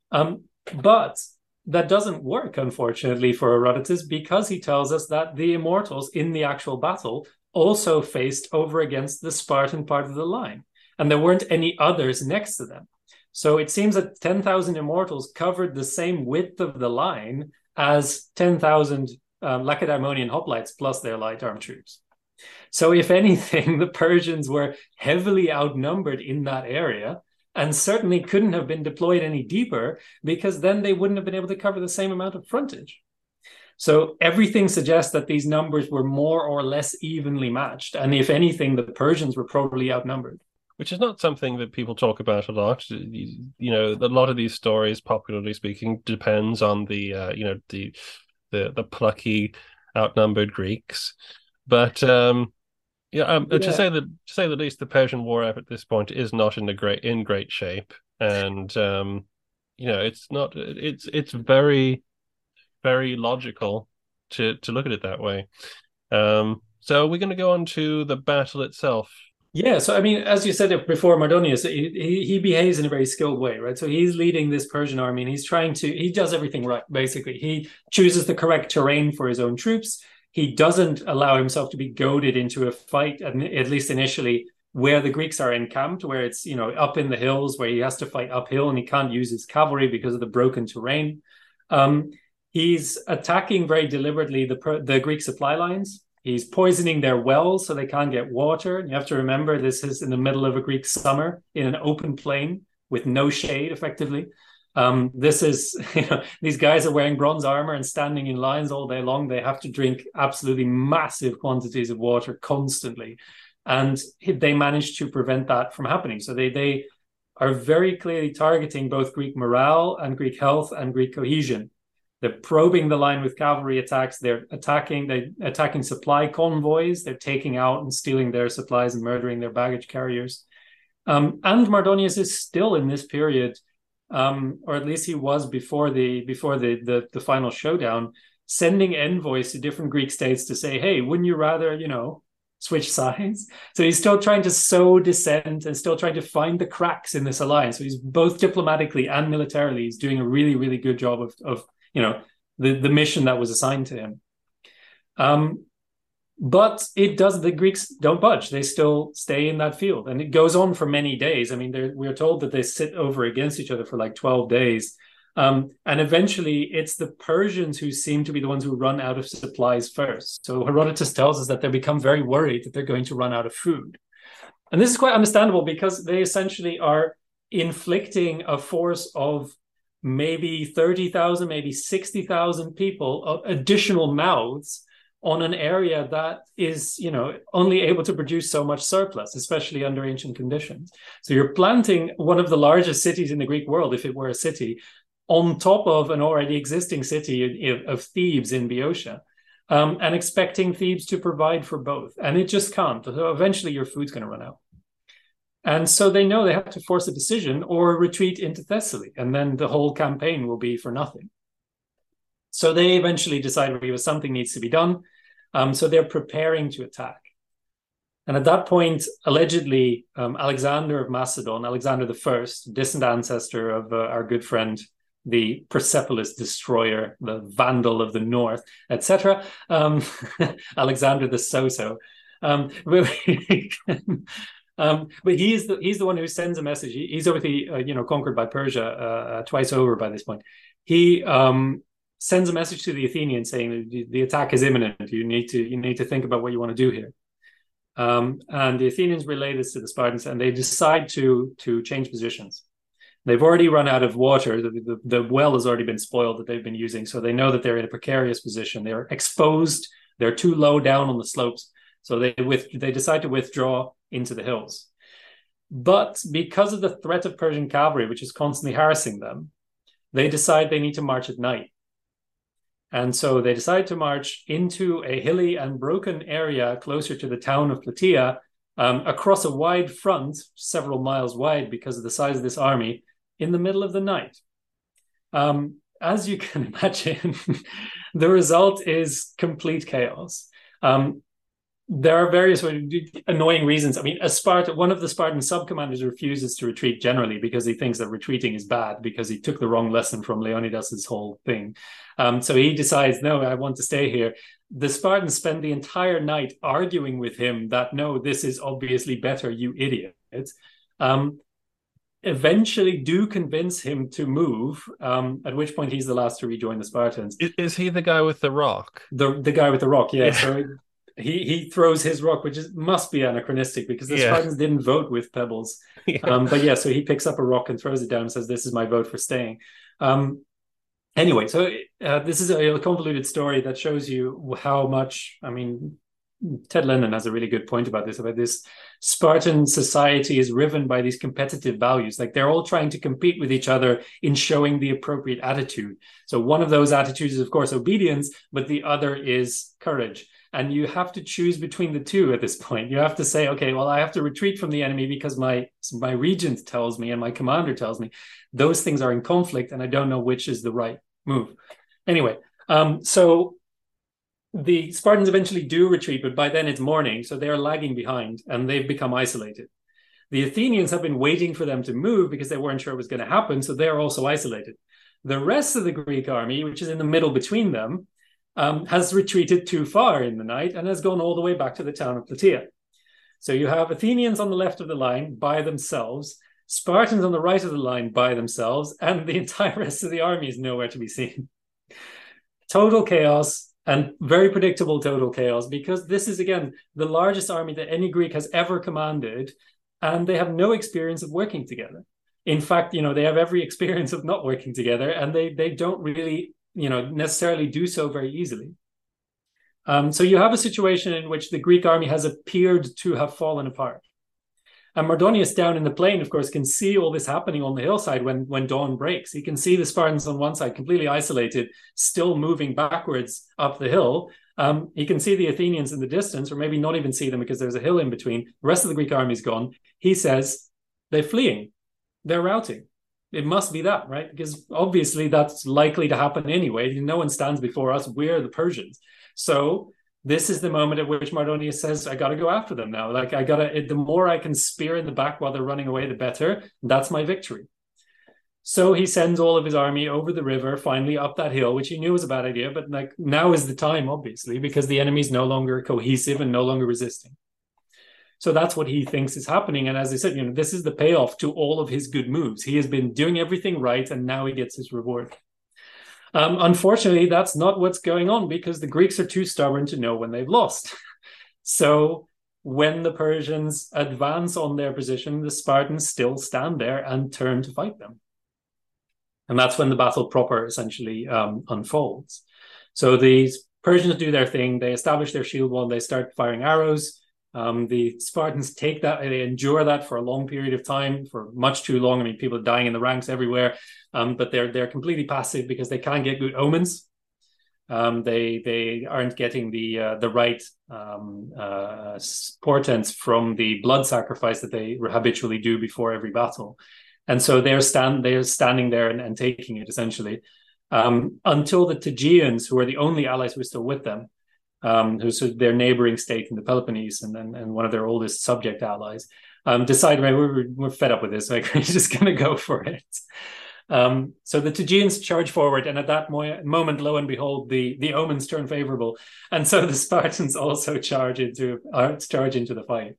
But that doesn't work, unfortunately, for Herodotus, because he tells us that the immortals in the actual battle also faced over against the Spartan part of the line, and there weren't any others next to them. So it seems that 10,000 immortals covered the same width of the line as 10,000 Lacedaemonian hoplites plus their light armed troops. So if anything, the Persians were heavily outnumbered in that area and certainly couldn't have been deployed any deeper, because then they wouldn't have been able to cover the same amount of frontage. So everything suggests that these numbers were more or less evenly matched. And if anything, the Persians were probably outnumbered. Which is not something that people talk about a lot. A lot of these stories, popularly speaking, depends on the plucky, outnumbered Greeks. But to say the least, the Persian war at this point is not in great shape, and it's very, very logical to look at it that way. So we're going to go on to the battle itself. Yeah, so I mean, as you said before, Mardonius, he behaves in a very skilled way, right? So he's leading this Persian army, and he does everything right, basically. He chooses the correct terrain for his own troops. He doesn't allow himself to be goaded into a fight, at least initially, where the Greeks are encamped, where it's, up in the hills, where he has to fight uphill and he can't use his cavalry because of the broken terrain. He's attacking very deliberately the Greek supply lines. He's poisoning their wells so they can't get water. And you have to remember, this is in the middle of a Greek summer in an open plain with no shade, effectively. This is, these guys are wearing bronze armor and standing in lines all day long. They have to drink absolutely massive quantities of water constantly. And they managed to prevent that from happening. So they are very clearly targeting both Greek morale and Greek health and Greek cohesion. They're probing the line with cavalry attacks. They're attacking supply convoys. They're taking out and stealing their supplies and murdering their baggage carriers. And Mardonius is still in this period, or at least he was before the final showdown, sending envoys to different Greek states to say, hey, wouldn't you rather, switch sides? So he's still trying to sow dissent and still trying to find the cracks in this alliance. So he's both diplomatically and militarily, he's doing a really, really good job of the mission that was assigned to him. But the Greeks don't budge. They still stay in that field. And it goes on for many days. I mean, we're told that they sit over against each other for like 12 days. And eventually it's the Persians who seem to be the ones who run out of supplies first. So Herodotus tells us that they become very worried that they're going to run out of food. And this is quite understandable because they essentially are inflicting a force of maybe 30,000, maybe 60,000 people, additional mouths on an area that is, only able to produce so much surplus, especially under ancient conditions. So you're planting one of the largest cities in the Greek world, if it were a city, on top of an already existing city of Thebes in Boeotia, and expecting Thebes to provide for both. And it just can't. So eventually your food's going to run out. And so they know they have to force a decision or retreat into Thessaly, and then the whole campaign will be for nothing. So they eventually decide something needs to be done. So they're preparing to attack. And at that point, allegedly, Alexander of Macedon, Alexander I, distant ancestor of our good friend, the Persepolis destroyer, the Vandal of the North, etc., Alexander the So-So. But he's the one who sends a message. He's already conquered by Persia twice over by this point. He sends a message to the Athenians saying the attack is imminent. You need to think about what you want to do here. And the Athenians relay this to the Spartans, and they decide to change positions. They've already run out of water. The well has already been spoiled that they've been using, so they know that they're in a precarious position. They're exposed. They're too low down on the slopes, so they decide to withdraw into the hills. But because of the threat of Persian cavalry, which is constantly harassing them, they decide they need to march at night. And so they decide to march into a hilly and broken area closer to the town of Plataea, across a wide front, several miles wide because of the size of this army, in the middle of the night. As you can imagine, the result is complete chaos. There are various annoying reasons. I mean, one of the Spartan sub-commanders refuses to retreat generally because he thinks that retreating is bad because he took the wrong lesson from Leonidas's whole thing. So he decides, no, I want to stay here. The Spartans spend the entire night arguing with him that, no, this is obviously better, you idiot. Eventually do convince him to move, at which point he's the last to rejoin the Spartans. Is he the guy with the rock? The guy with the rock, yeah. So he throws his rock, which must be anachronistic because the Spartans didn't vote with pebbles. But so he picks up a rock and throws it down and says, this is my vote for staying. Anyway, so this is a convoluted story that shows you how much, Ted Lennon has a really good point about this Spartan society is riven by these competitive values. Like they're all trying to compete with each other in showing the appropriate attitude. So one of those attitudes is, of course, obedience, but the other is courage. And you have to choose between the two at this point. You have to say, okay, well, I have to retreat from the enemy because my regent tells me and my commander tells me those things are in conflict and I don't know which is the right move. Anyway, so the Spartans eventually do retreat, but by then it's morning, so they're lagging behind and they've become isolated. The Athenians have been waiting for them to move because they weren't sure it was going to happen, so they're also isolated. The rest of the Greek army, which is in the middle between them, has retreated too far in the night and has gone all the way back to the town of Plataea. So you have Athenians on the left of the line by themselves, Spartans on the right of the line by themselves, and the entire rest of the army is nowhere to be seen. Total chaos, and very predictable total chaos, because this is, again, the largest army that any Greek has ever commanded, and they have no experience of working together. In fact, they have every experience of not working together, and they don't really necessarily do so very easily. So you have a situation in which the Greek army has appeared to have fallen apart. And Mardonius down in the plain, of course, can see all this happening on the hillside when dawn breaks. He can see the Spartans on one side, completely isolated, still moving backwards up the hill. He can see the Athenians in the distance, or maybe not even see them because there's a hill in between. The rest of the Greek army is gone. He says, they're fleeing. They're routing. It must be that, right? Because obviously that's likely to happen anyway. No one stands before us. We're the Persians. So this is the moment at which Mardonius says, I got to go after them now. Like, the more I can spear in the back while they're running away, the better. That's my victory. So he sends all of his army over the river, finally up that hill, which he knew was a bad idea. But like, now is the time, obviously, because the enemy's no longer cohesive and no longer resisting. So that's what he thinks is happening. And as I said, this is the payoff to all of his good moves. He has been doing everything right, and now he gets his reward. Unfortunately, that's not what's going on, because the Greeks are too stubborn to know when they've lost. So when the Persians advance on their position, the Spartans still stand there and turn to fight them. And that's when the battle proper essentially unfolds. So the Persians do their thing. They establish their shield wall. They start firing arrows. The Spartans take that, they endure that for a long period of time, for much too long. I mean, people are dying in the ranks everywhere, but they're completely passive because they can't get good omens. They aren't getting the right portents from the blood sacrifice that they habitually do before every battle, and so they're standing there and taking it essentially until the Tegeans, who are the only allies who are still with them. Who's their neighboring state in the Peloponnese and one of their oldest subject allies, decide, right, we're fed up with this, like, we're just going to go for it. So the Tegeans charge forward, and at that moment, lo and behold, the omens turn favorable, and so the Spartans also charge into the fight.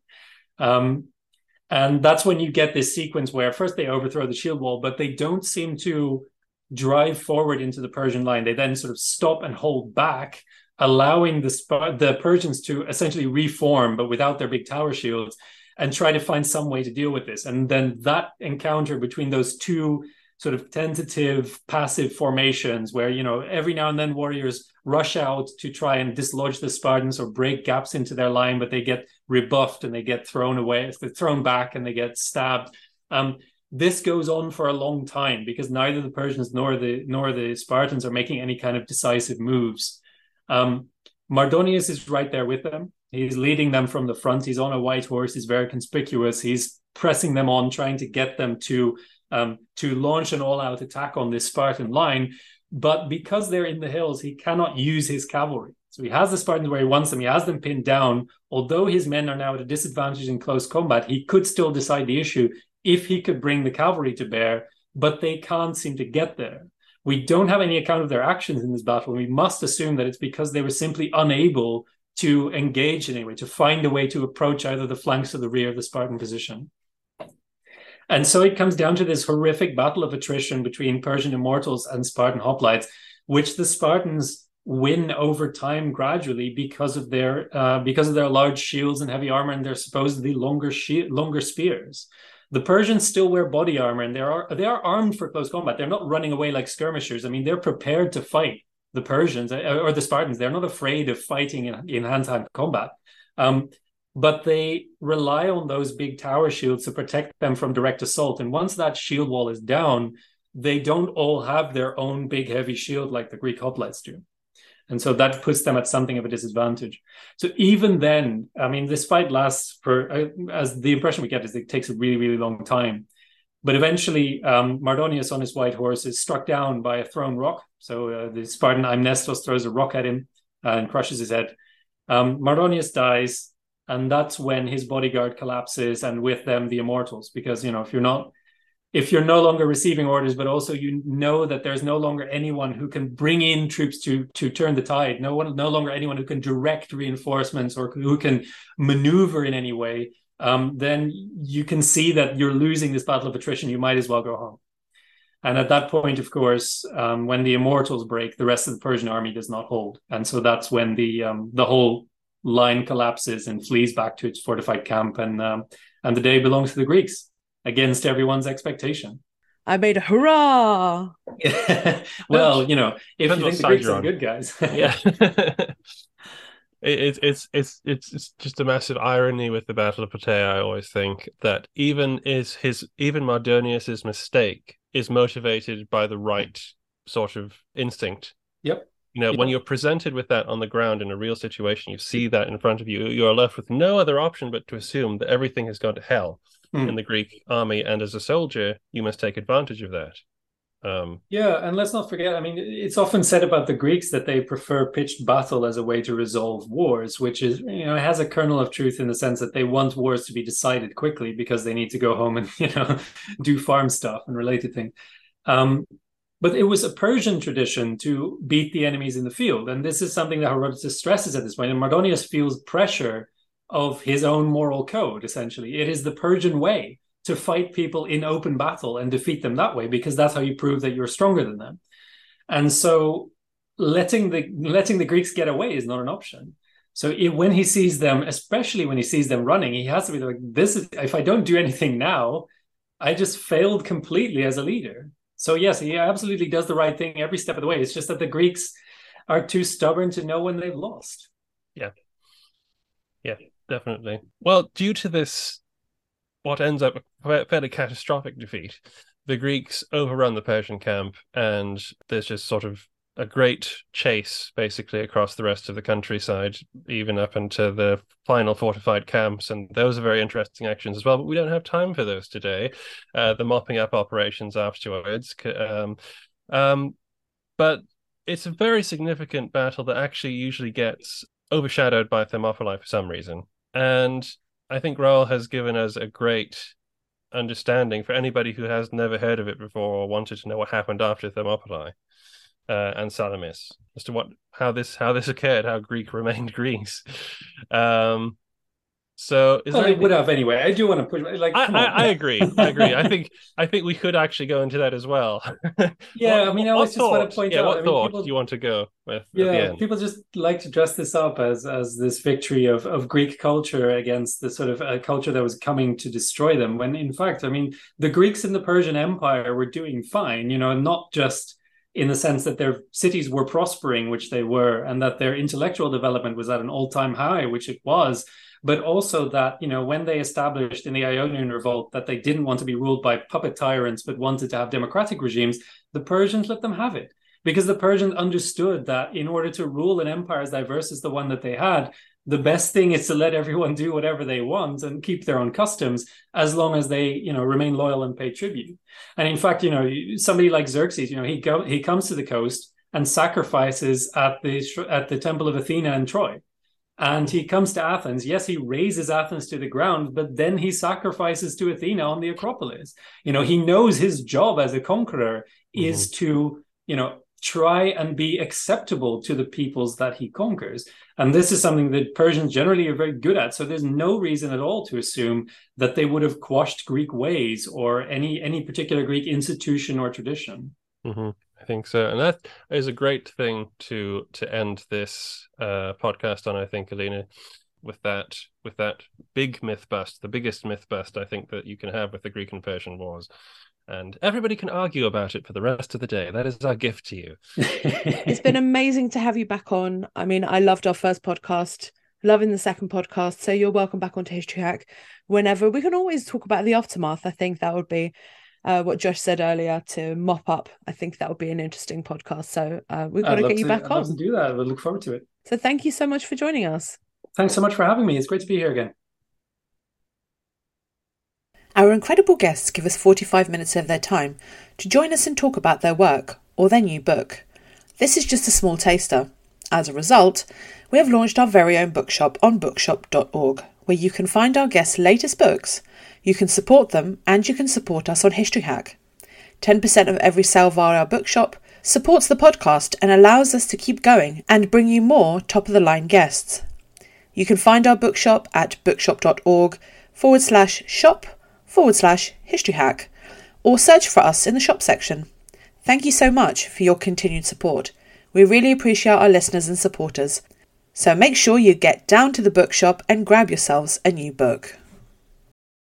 And that's when you get this sequence where first they overthrow the shield wall, but they don't seem to drive forward into the Persian line. They then sort of stop and hold back, allowing the Persians to essentially reform, but without their big tower shields, and try to find some way to deal with this. And then that encounter between those two sort of tentative, passive formations, where, every now and then warriors rush out to try and dislodge the Spartans or break gaps into their line, but they get rebuffed and they get thrown away, they're thrown back and they get stabbed. This goes on for a long time because neither the Persians nor the Spartans are making any kind of decisive moves. Mardonius is right there with them. He's leading them from the front. He's on a white horse. He's very conspicuous. He's pressing them on, trying to get them to launch an all-out attack on this Spartan line. But because they're in the hills, he cannot use his cavalry. So he has the Spartans where he wants them. He has them pinned down. Although his men are now at a disadvantage in close combat, he could still decide the issue if he could bring the cavalry to bear, but they can't seem to get there. We don't have any account of their actions in this battle. We must assume that it's because they were simply unable to engage in any way, to find a way to approach either the flanks or the rear of the Spartan position. And so it comes down to this horrific battle of attrition between Persian immortals and Spartan hoplites, which the Spartans win over time gradually because of their large shields and heavy armor and their supposedly longer spears. The Persians still wear body armor, and they are armed for close combat. They're not running away like skirmishers. I mean, they're prepared to fight the Persians or the Spartans. They're not afraid of fighting in hand-to-hand combat. But they rely on those big tower shields to protect them from direct assault. And once that shield wall is down, they don't all have their own big, heavy shield like the Greek hoplites do. And so that puts them at something of a disadvantage. So even then, I mean, this fight lasts as the impression we get is it takes a really, really long time. But eventually, Mardonius on his white horse is struck down by a thrown rock. So the Spartan Amnestos throws a rock at him and crushes his head. Mardonius dies, and that's when his bodyguard collapses, and with them the immortals. Because, if you're no longer receiving orders, but also that there's no longer anyone who can bring in troops to turn the tide, no longer anyone who can direct reinforcements or who can maneuver in any way, then you can see that you're losing this battle of attrition. You might as well go home. And at that point, of course, when the immortals break, the rest of the Persian army does not hold. And so that's when the whole line collapses and flees back to its fortified camp, and the day belongs to the Greeks, against everyone's expectation. I made a hurrah! Well, if you think the Greeks are good guys. Yeah. It's just a massive irony with the Battle of Plataea. I always think that even Mardonius's mistake is motivated by the right sort of instinct. Yep. When you're presented with that on the ground in a real situation, you see that in front of you, you are left with no other option but to assume that everything has gone to hell in the Greek army, and as a soldier, you must take advantage of that. Yeah, and let's not forget, I mean, it's often said about the Greeks that they prefer pitched battle as a way to resolve wars, which is, it has a kernel of truth in the sense that they want wars to be decided quickly because they need to go home and, do farm stuff and related things. But it was a Persian tradition to beat the enemies in the field. And this is something that Herodotus stresses at this point. And Mardonius feels pressure of his own moral code, essentially. It is the Persian way to fight people in open battle and defeat them that way, because that's how you prove that you're stronger than them. And so letting the Greeks get away is not an option. So when he sees them, especially when he sees them running, he has to be like, if I don't do anything now, I just failed completely as a leader. So yes, he absolutely does the right thing every step of the way. It's just that the Greeks are too stubborn to know when they've lost. Yeah, definitely. Well, due to this, what ends up a fairly catastrophic defeat, the Greeks overrun the Persian camp, and there's just sort of a great chase basically across the rest of the countryside, even up into the final fortified camps. And those are very interesting actions as well, but we don't have time for those today. The mopping up operations afterwards. But it's a very significant battle that actually usually gets overshadowed by Thermopylae for some reason. And I think Raoul has given us a great understanding for anybody who has never heard of it before or wanted to know what happened after Thermopylae and Salamis, as to how this occurred, how Greek remained Greece. So it would have anyway. I do want to push. I agree. I think we could actually go into that as well. Yeah, I want to point out. What thought do you want to go with? Yeah, people just like to dress this up as this victory of Greek culture against the sort of a culture that was coming to destroy them. When in fact, the Greeks in the Persian Empire were doing fine. Not just in the sense that their cities were prospering, which they were, and that their intellectual development was at an all-time high, which it was. But also that, when they established in the Ionian Revolt that they didn't want to be ruled by puppet tyrants, but wanted to have democratic regimes, the Persians let them have it. Because the Persians understood that in order to rule an empire as diverse as the one that they had, the best thing is to let everyone do whatever they want and keep their own customs, as long as they, remain loyal and pay tribute. And in fact, somebody like Xerxes, he comes to the coast and sacrifices at the temple of Athena in Troy. And he comes to Athens. Yes, he razes Athens to the ground, but then he sacrifices to Athena on the Acropolis. He knows his job as a conqueror is to, try and be acceptable to the peoples that he conquers. And this is something that Persians generally are very good at. So there's no reason at all to assume that they would have quashed Greek ways or any particular Greek institution or tradition. Mm-hmm. I think so, and that is a great thing to end this podcast on. I think, Alina, with that big myth bust, the biggest myth bust I think that you can have with the Greek and Persian wars, and everybody can argue about it for the rest of the day. That is our gift to you. It's been amazing to have you back on. I loved our first podcast, loving the second podcast. So you're welcome back onto History Hack whenever. We can always talk about the aftermath. I think that would be. What Josh said earlier, to mop up. I think that would be an interesting podcast. So we've got to get you back on. I'd love to do that. We'll look forward to it. So thank you so much for joining us. Thanks so much for having me. It's great to be here again. Our incredible guests give us 45 minutes of their time to join us and talk about their work or their new book. This is just a small taster. As a result, we have launched our very own bookshop on bookshop.org, where you can find our guests' latest books. You can support them, and you can support us on History Hack. 10% of every sale via our bookshop supports the podcast and allows us to keep going and bring you more top-of-the-line guests. You can find our bookshop at bookshop.org/shop/History Hack, or search for us in the shop section. Thank you so much for your continued support. We really appreciate our listeners and supporters. So make sure you get down to the bookshop and grab yourselves a new book.